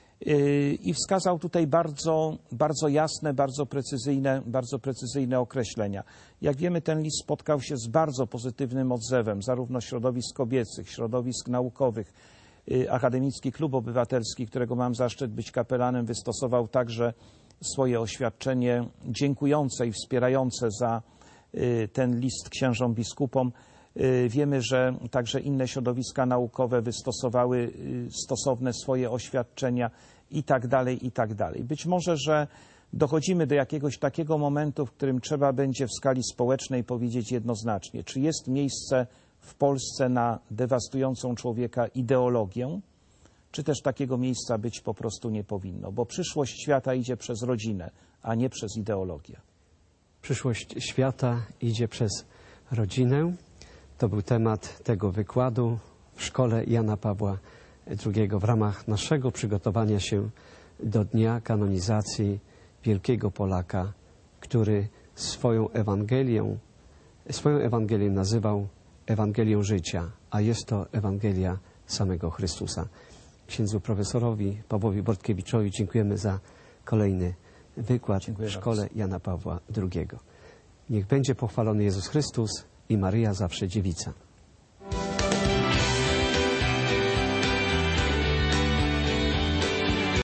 I wskazał tutaj bardzo jasne, bardzo precyzyjne określenia. Jak wiemy, ten list spotkał się z bardzo pozytywnym odzewem zarówno środowisk kobiecych, środowisk naukowych. Akademicki Klub Obywatelski, którego mam zaszczyt być kapelanem, wystosował także swoje oświadczenie dziękujące i wspierające za ten list księżom biskupom. Wiemy, że także inne środowiska naukowe wystosowały stosowne swoje oświadczenia i tak dalej, i tak dalej. Być może, że dochodzimy do jakiegoś takiego momentu, w którym trzeba będzie w skali społecznej powiedzieć jednoznacznie, czy jest miejsce w Polsce na dewastującą człowieka ideologię, czy też takiego miejsca być po prostu nie powinno, bo przyszłość świata idzie przez rodzinę, a nie przez ideologię. Przyszłość świata idzie przez rodzinę. To był temat tego wykładu w Szkole Jana Pawła II w ramach naszego przygotowania się do dnia kanonizacji wielkiego Polaka, który swoją Ewangelię nazywał Ewangelią życia, a jest to Ewangelia samego Chrystusa. Księdzu profesorowi Pawłowi Bortkiewiczowi dziękujemy za kolejny wykład w Szkole Jana Pawła II. Niech będzie pochwalony Jezus Chrystus i Maryja zawsze Dziewica.